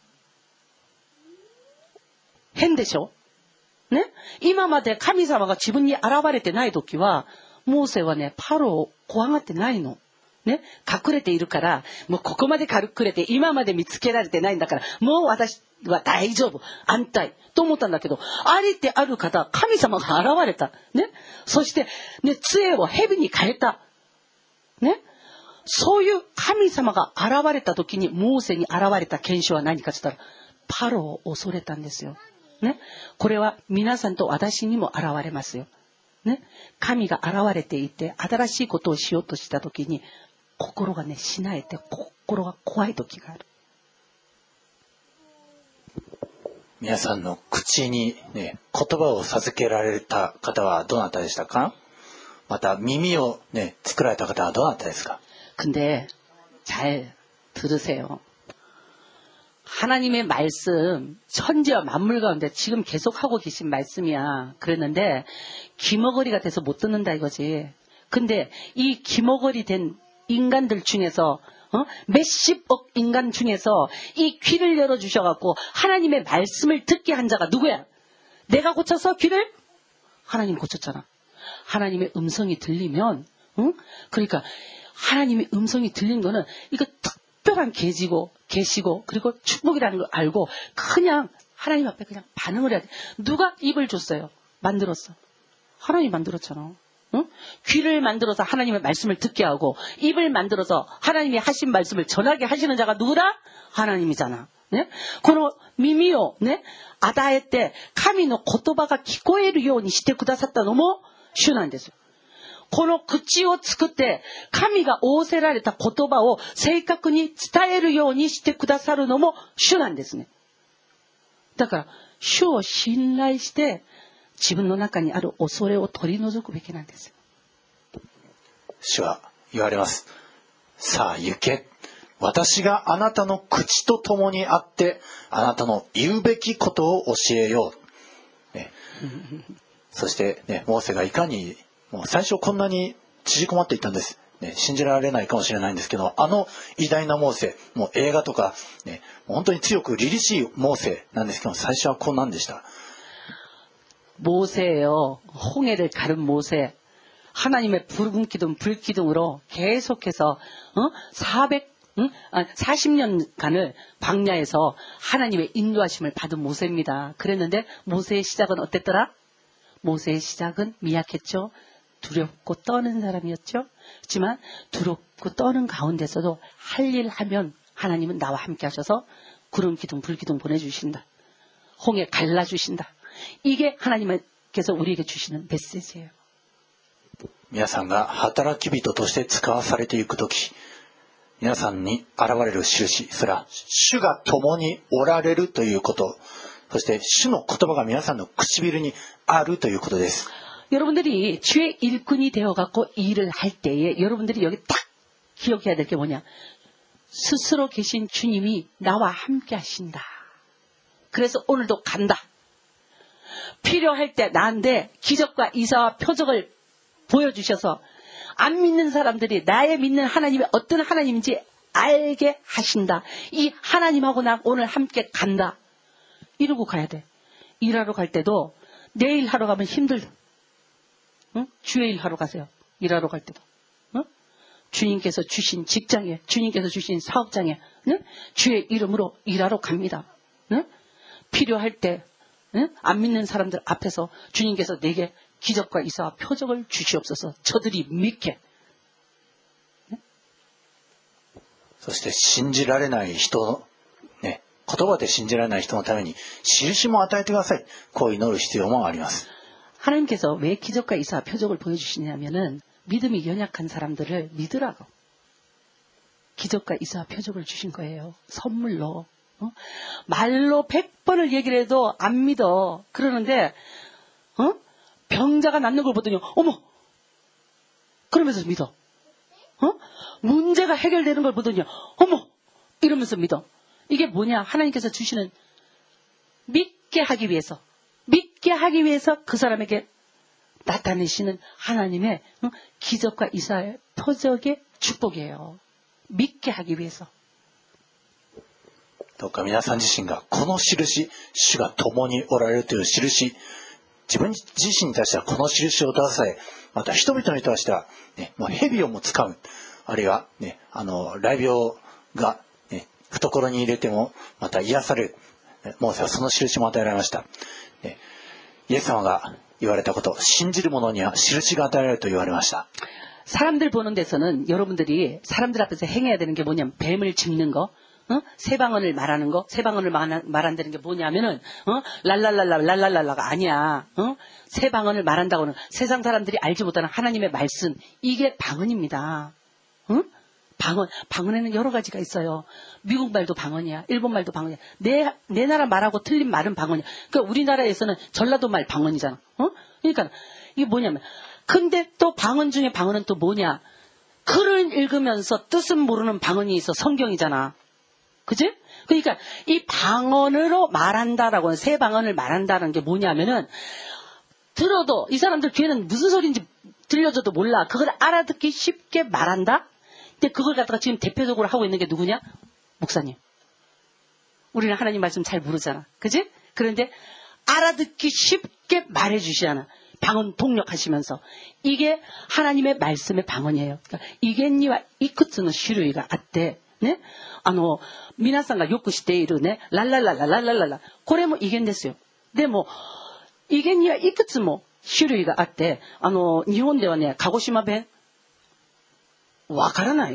変でしょね、今まで神様が自分に現れてない時は、モーセはね、パロを怖がってないの。ね、隠れているから、もうここまで隠れて、今まで見つけられてないんだから、もう私は大丈夫、安泰、と思ったんだけど、ありてある方、神様が現れた。ね、そして、ね、杖を蛇に変えた。ね、そういう神様が現れた時に、モーセに現れた現象は何かって言ったら、パロを恐れたんですよ。ね、これは皆さんと私にも現れますよ。ね、神が現れていて新しいことをしようとした時に心がねしなえて心が怖い時がある。 皆さんの口にね言葉を授けられた方はどなたでしたか？また耳をね作られた方はどなたですか？ 근데 잘 들으세요. 하나님의 말씀, 천지와 만물 가운데 지금 계속 하고 계신 말씀이야. 그랬는데 귀머거리가 돼서 못 듣는다 이거지. 근데 이 귀머거리 된 인간들 중에서 어? 몇십억 인간 중에서 이 귀를 열어주셔갖고 하나님의 말씀을 듣게 한 자가 누구야? 내가 고쳤어 귀를? 하나님 고쳤잖아. 하나님의 음성이 들리면 응? 그러니까 하나님의 음성이 들린 거는 이거 특별한 계지고 계시고 그리고 축복이라는 걸 알고 그냥 하나님 앞에 그냥 반응을 해야 돼. 누가 입을 줬어요? 만들었어. 하나님이 만들었잖아. 응? 귀를 만들어서 하나님의 말씀을 듣게 하고 입을 만들어서 하나님이 하신 말씀을 전하게 하시는 자가 누구다? 하나님이잖아. 네? この耳をね、与えて神の言葉が聞こえるようにしてくださったのも主なんですよ。この口を作って神が仰せられた言葉を正確に伝えるようにしてくださるのも主なんですね。だから主を信頼して自分の中にある恐れを取り除くべきなんですよ。 主は言われます。さあ行け。私があなたの口と共にあってあなたの言うべきことを教えよう。ね、そして、ね、モーセがいかにもう最初こんなに縮こまっていったんです、ね、信じられないかもしれないんですけど、あの偉大なモーセ、もう映画とか、ね、本当に強く凛々しいモーセなんですけど、最初はこんなんでした。 모세예요. 홍해를 가른 모세. 하나님의 붉은 기둥, 불기둥으로 계속해서 어? 사백, 응? 아, 사십 년간을 광야에서 하나님의 인도하심을 받은 모세입니다. 그랬는데 모세의 시작은 어땠더라? 모세의 시작은 미약했죠. 두렵고 떠는 사람이었죠. 하지만 두렵고 떠는 가운데서도 할 일 하면 하나님은 나와 함께 하셔서 구름 기둥, 불기둥 보내주신다. 홍해 갈라주신다. 이게 하나님께서 우리에게 주시는 메시지예요. 皆さんが働き人として使わされていくとき、皆さんに現れる印、それは主が共におられるということ、そして主の言葉が皆さんの唇にあるということです。 여러분들이 주의 일꾼이 되어갖고 일을 할 때에 여러분들이 여기 딱 기억해야 될 게 뭐냐? 스스로 계신 주님이 나와 함께 하신다. 그래서 오늘도 간다. 필요할 때 나한테 기적과 이사와 표적을 보여주셔서 안 믿는 사람들이 나의 믿는 하나님이 어떤 하나님인지 알게 하신다. 이 하나님하고 나 오늘 함께 간다. 이러고 가야 돼. 일하러 갈 때도 내일 하러 가면 힘들다. 응? 주의 일 하러 가세요. 일하러 갈 때도. 응? 주님께서 주신 직장에, 주님께서 주신 사업장에, 응? 주의 이름으로 일하러 갑니다. 응? 필요할 때, 응? 안 믿는 사람들 앞에서 주님께서 내게 기적과 이사와 표적을 주시옵소서. 저들이 믿게. 응? そして信じられない人、ね、言葉で信じられない人のために印も与えてください。こう祈る必要もあります。 하나님께서 왜 기적과 이사와 표적을 보여주시냐면은 믿음이 연약한 사람들을 믿으라고. 기적과 이사와 표적을 주신 거예요. 선물로. 어? 말로 백 번을 얘기를 해도 안 믿어. 그러는데 어? 병자가 낫는 걸 보더니 어머! 그러면서 믿어. 어? 문제가 해결되는 걸 보더니 어머! 이러면서 믿어. 이게 뭐냐? 하나님께서 주시는 믿게 하기 위해서. 믿게 하기 위해서 그 사람에게 나타내시는 하나님의 기적과 이사의 표적의 축복이에요. 믿게 하기 위해서. どうか皆さん自身がこの印、主が共におられるという印、自分自身に対してはこの印を出さえ、また人々に対しては、ね、もう蛇をも使う、あるいは、ね、あの雷病が、ね、懐に入れてもまた癒される、モーセはその印も与えられました。 イエス様が言われたこと、信じる者には印が与えられると言われました。 사람들 보는 데서는 여러분들이 사람들 앞에서 행해야 되는 게 뭐냐면 뱀을 짚는 거, 어? 세방언을 말하는 거, 세방언을 말한다는 게 뭐냐면은 어? 랄랄랄라 랄랄랄라가 아니야. 어? 세방언을 말한다고는 세상 사람들이 알지 못하는 하나님의 말씀, 이게 방언입니다. 어? 방언, 방언에는 여러 가지가 있어요. 미국 말도 방언이야. 일본 말도 방언이야. 내, 내 나라 말하고 틀린 말은 방언이야. 그러니까 우리나라에서는 전라도 말 방언이잖아. 어? 그러니까 이게 뭐냐면, 근데 또 방언 중에 방언은 또 뭐냐? 글을 읽으면서 뜻은 모르는 방언이 있어. 성경이잖아. 그지? 그러니까 이 방언으로 말한다라고 하는, 새 방언을 말한다는 게 뭐냐면은, 들어도 이 사람들 귀에는 무슨 소리인지 들려줘도 몰라. 그걸 알아듣기 쉽게 말한다? 근데 그걸 갖다가 지금 대표적으로 하고 있는 게 누구냐? 목사님. 우리는 하나님 말씀 잘 모르잖아. 그지? 그런데 알아듣기 쉽게 말해 주시잖아. 방언 통역하시면서. 이게 하나님의 말씀의 방언이에요. 그러니까 이겐니와 이쿠츠의種類があってね。あの、皆さんがよく知っているね、ララララララララ。これも威厳ですよ。でも、威厳にはいくつも種類があって、あの、日本ではね、鹿児島弁。わからない。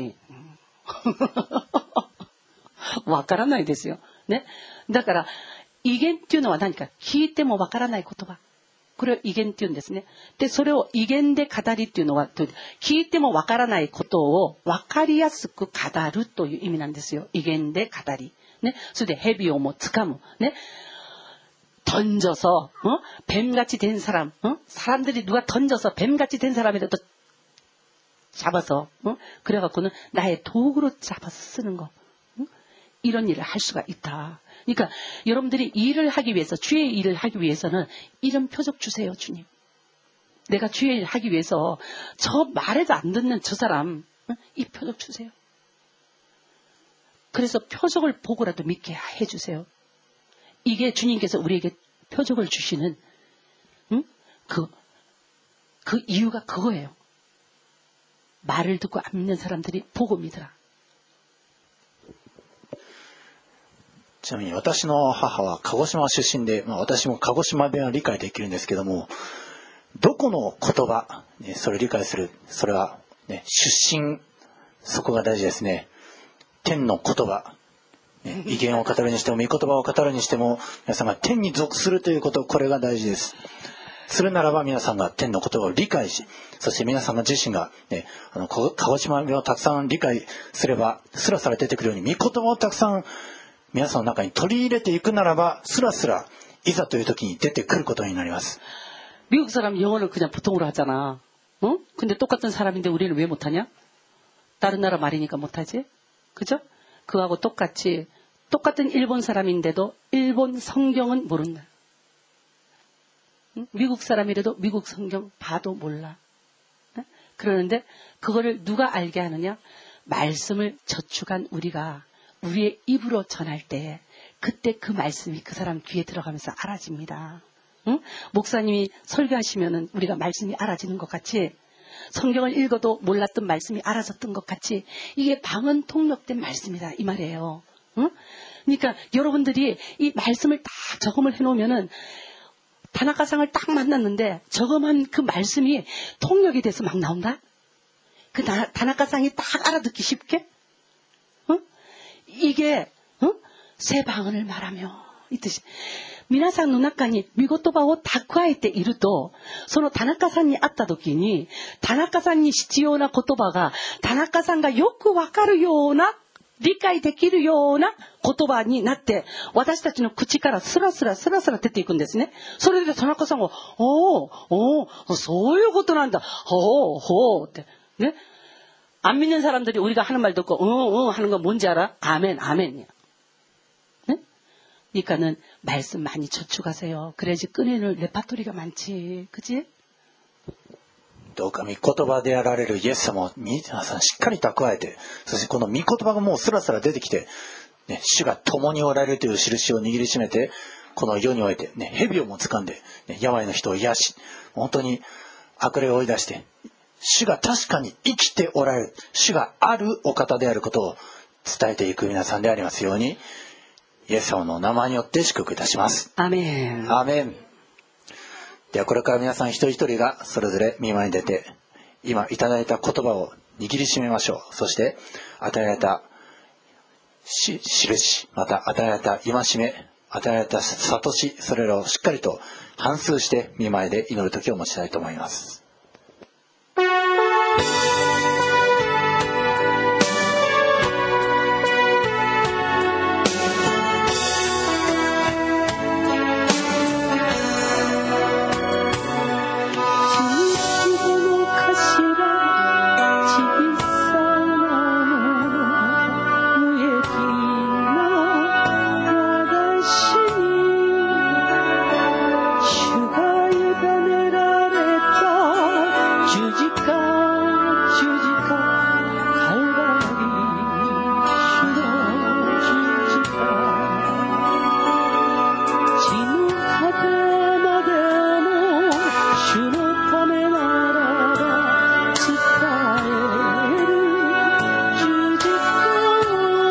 わからないですよ。ね。だから、威厳っていうのは何か聞いてもわからない言葉。これを威厳って言うんですね。で、それを威厳で語りっていうのは、聞いてもわからないことをわかりやすく語るという意味なんですよ。威厳で語り。ね。それで蛇をも掴む。ね. 던져서 어? 뱀같이 된 사람. 어? 사람들이 누가 던져서 뱀같이 된 사람이라도 잡아서 어? 그래갖고는 나의 도구로 잡아서 쓰는 거. 어? 이런 일을 할 수가 있다. 그러니까 여러분들이 일을 하기 위해서, 주의 일을 하기 위해서는 이런 표적 주세요, 주님. 내가 주의 일을 하기 위해서 저 말에도 안 듣는 저 사람, 어? 이 표적 주세요. 그래서 표적을 보고라도 믿게 해주세요. 이게 주님께서 우리에게 표적을 주시는 응? 그, 그 이유가 그거예요. 말을 듣고 안 믿는 사람들이 보고 믿으라. ちなみに私の母は鹿児島出身で、まあ、私も鹿児島弁は理解できるんですけども、どこの言葉、ね、それを理解する、それは、ね、出身、そこが大事ですね。天の言葉、ね、威厳を語るにしても御言葉を語るにしても、皆さんが天に属するということ、これが大事です。するならば皆さんが天の言葉を理解し、そして皆さんが自身が、ね、あの鹿児島弁をたくさん理解すれば、スラスラ出てくるように御言葉をたくさん皆さんの中に取り入れていくならば、スラスラいざという時に出てくることになります。 미국 사람 영어를 그냥 보통으로 하잖아. 어? 근데 똑같은 사람인데 우리는 왜 못하냐? 다른 나라 말이니까 못하지? 그죠? 그하고 똑같이 똑같은 일본 사람인데도 일본 성경은 모른다. 응? 미국 사람이라도 미국 성경 봐도 몰라. 응? 그러는데 그거를 누가 알게 하느냐? 말씀을 저축한 우리가 우리의 입으로 전할 때 그때 그 말씀이 그 사람 귀에 들어가면서 알아집니다. 응? 목사님이 설교하시면은 우리가 말씀이 알아지는 것 같이 성경을 읽어도 몰랐던 말씀이 알아졌던 것 같이 이게 방언 통역된 말씀이다 이 말이에요. 응? 그러니까 여러분들이 이 말씀을 딱 저금을 해놓으면은 다나카상을 딱 만났는데 저금한 그 말씀이 통역이 돼서 막 나온다. 그 다나카상이 딱 알아듣기 쉽게. 응? 이게 응? 새 방언을 말하며 이 뜻이. 皆さんの中に御言葉を蓄えていると、その田中さんに会った時に、田中さんに必要な言葉が、田中さんがよくわかるような、理解できるような言葉になって、私たちの口からスラスラスラスラ出ていくんですね。それで田中さんが、おー、おー、そういうことなんだ。ほー、ほーって。ね。안 믿는 사람들이 우리가 하는 말 듣고, 응, 응 하는 건 뭔지 알아? 아멘, 아멘이야. 그러니까는 말씀 많이 저축하세요. 그래야지 꺼내는 레파토리가 많지. 그지? どうか御言葉であられるイエス様を皆さんしっかり蓄えて、そしてこの御言葉がもうスラスラ出てきて、ね、主が共におられるという印を握りしめて、この世において、ね、蛇をも掴んで、ね、病の人を癒し、本当に悪霊を追い出して、主が確かに生きておられる、主があるお方であることを伝えていく皆さんでありますように、イエス様の名前によって祝福いたします。 アメン。 アメン。ではこれから皆さん一人一人がそれぞれ御前に出て、今いただいた言葉を握りしめましょう。そして与えられたし印、また与えられた戒め、与えられた悟し、それらをしっかりと反芻して御前で祈る時を持ちたいと思います。 「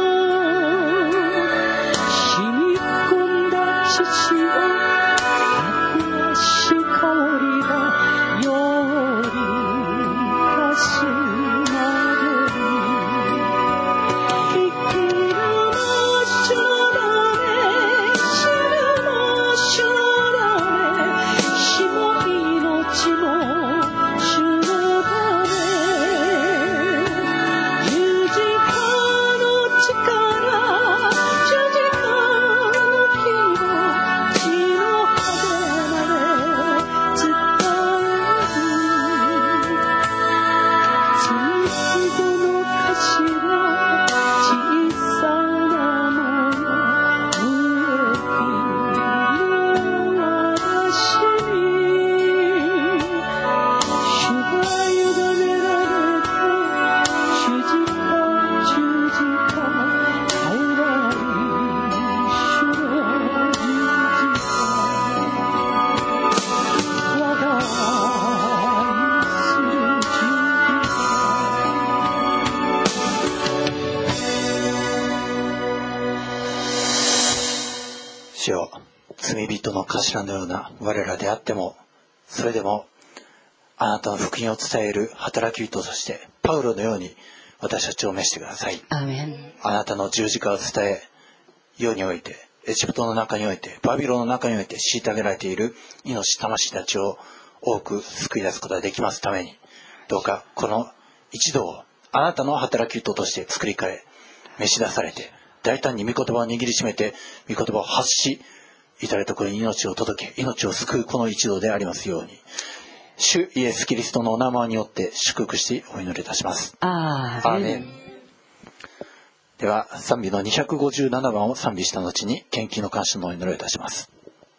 罪人の頭のような我らであっても、それでもあなたの福音を伝える働き人としてパウロのように私たちを召してください。 アーメン。 あなたの十字架を伝え、世において、エジプトの中において、バビロンの中において虐げられている命魂たちを多く救い出すことができますために、どうかこの一同をあなたの働き人として作り変え、召し出されて、大胆に御言葉を握りしめて、御言葉を発し、至るところに命を届け、命を救うこの一同でありますように、主イエス・キリストのお名前によって祝福しお祈りいたします。 アーメン。 では賛美のにひゃくごじゅうななばんを賛美した後に献金の感謝のお祈りをいたします。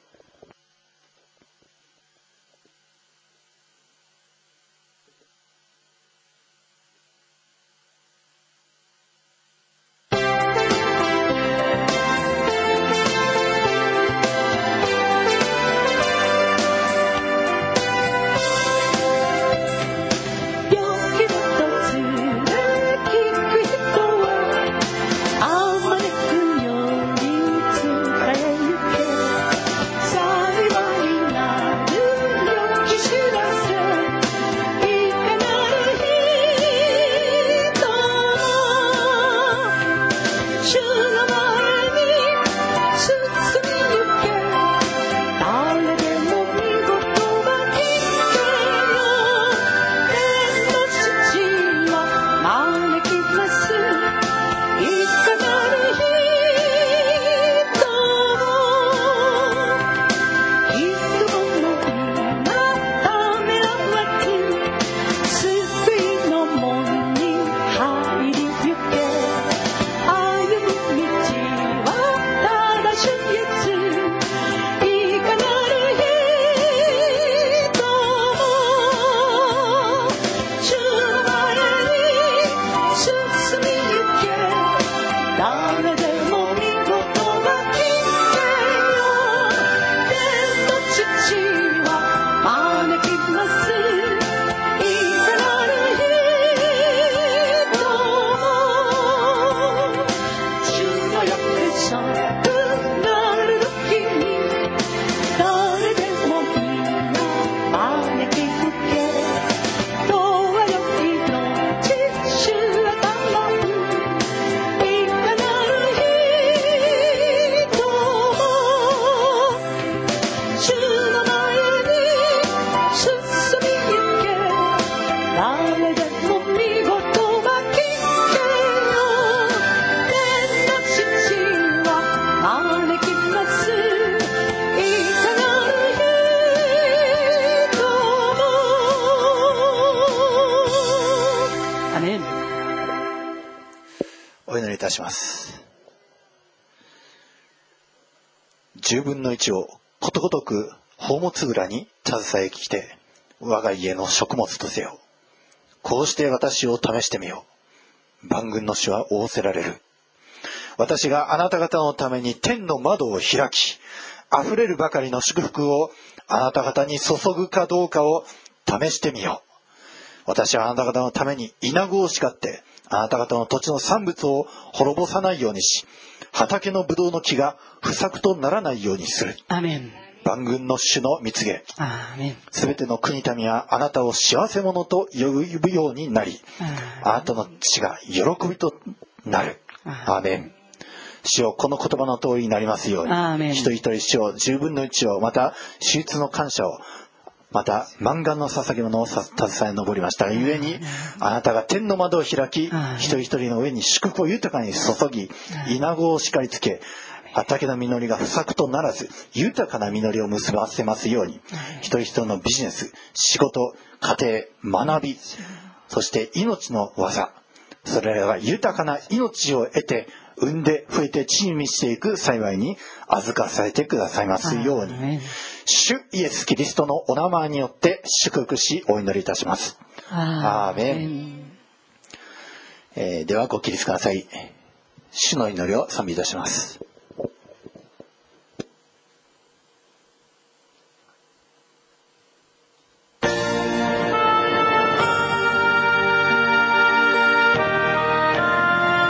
じゅうぶんのいちをことごとく宝物蔵に携えきて、我が家の食物とせよ。こうして私を試してみよう。万軍の主は仰せられる。私があなた方のために天の窓を開き、溢れるばかりの祝福をあなた方に注ぐかどうかを試してみよう。私はあなた方のために稲子を叱って、あなた方の土地の産物を滅ぼさないようにし、畑のブドウの木が不作とならないようにする。 アメン。 万軍の主の蜜げ。 アメン。 すべての国民はあなたを幸せ者と呼ぶようになり、あなたの血が喜びとなる。アーメン。主よ、この言葉の通りになりますように、 アーメン。 一人一人主よ、十分の一を、また手術の感謝を、また満願の捧げ物を携え上りましたがゆえに、あなたが天の窓を開き、一人一人の上に祝福を豊かに注ぎ、稲子を叱りつけ、畑の実りが不作とならず豊かな実りを結ばせますように、一人一人のビジネス、仕事、家庭、学び、そして命の技、それらが豊かな命を得て産んで増えて地に満ちていく幸いに預かされてくださいますように、主イエスキリストのお名前によって祝福しお祈りいたします。アーメン。えー、ではご起立ください。主の祈りを賛美いたします。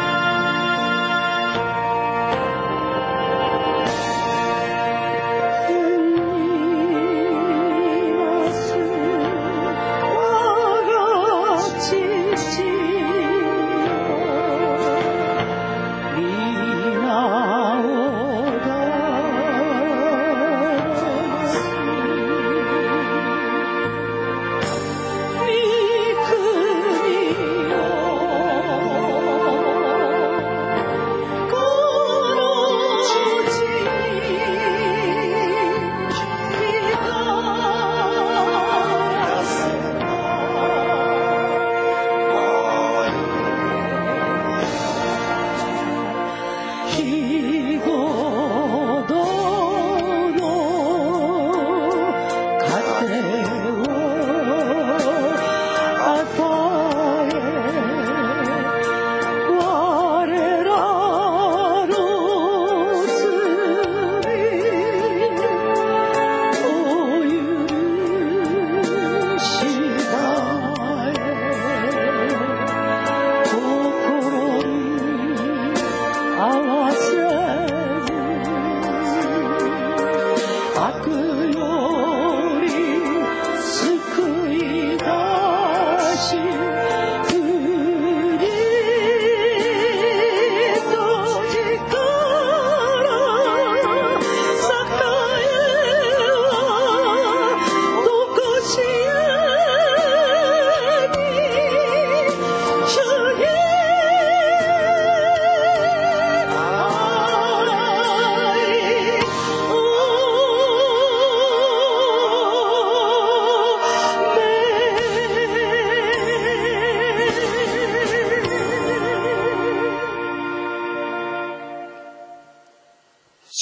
「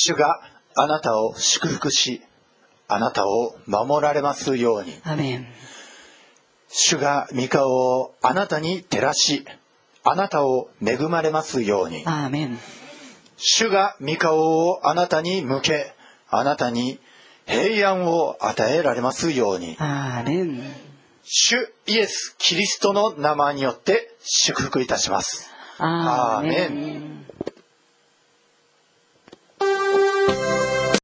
主があなたを祝福し、あなたを守られますように。 アメン。 主が御顔をあなたに照らし、あなたを恵まれますように。 アーメン。 主が御顔をあなたに向け、あなたに平安を与えられますように。 アーメン。 主イエス・キリストの名前によって祝福いたします。 アーメアーメン。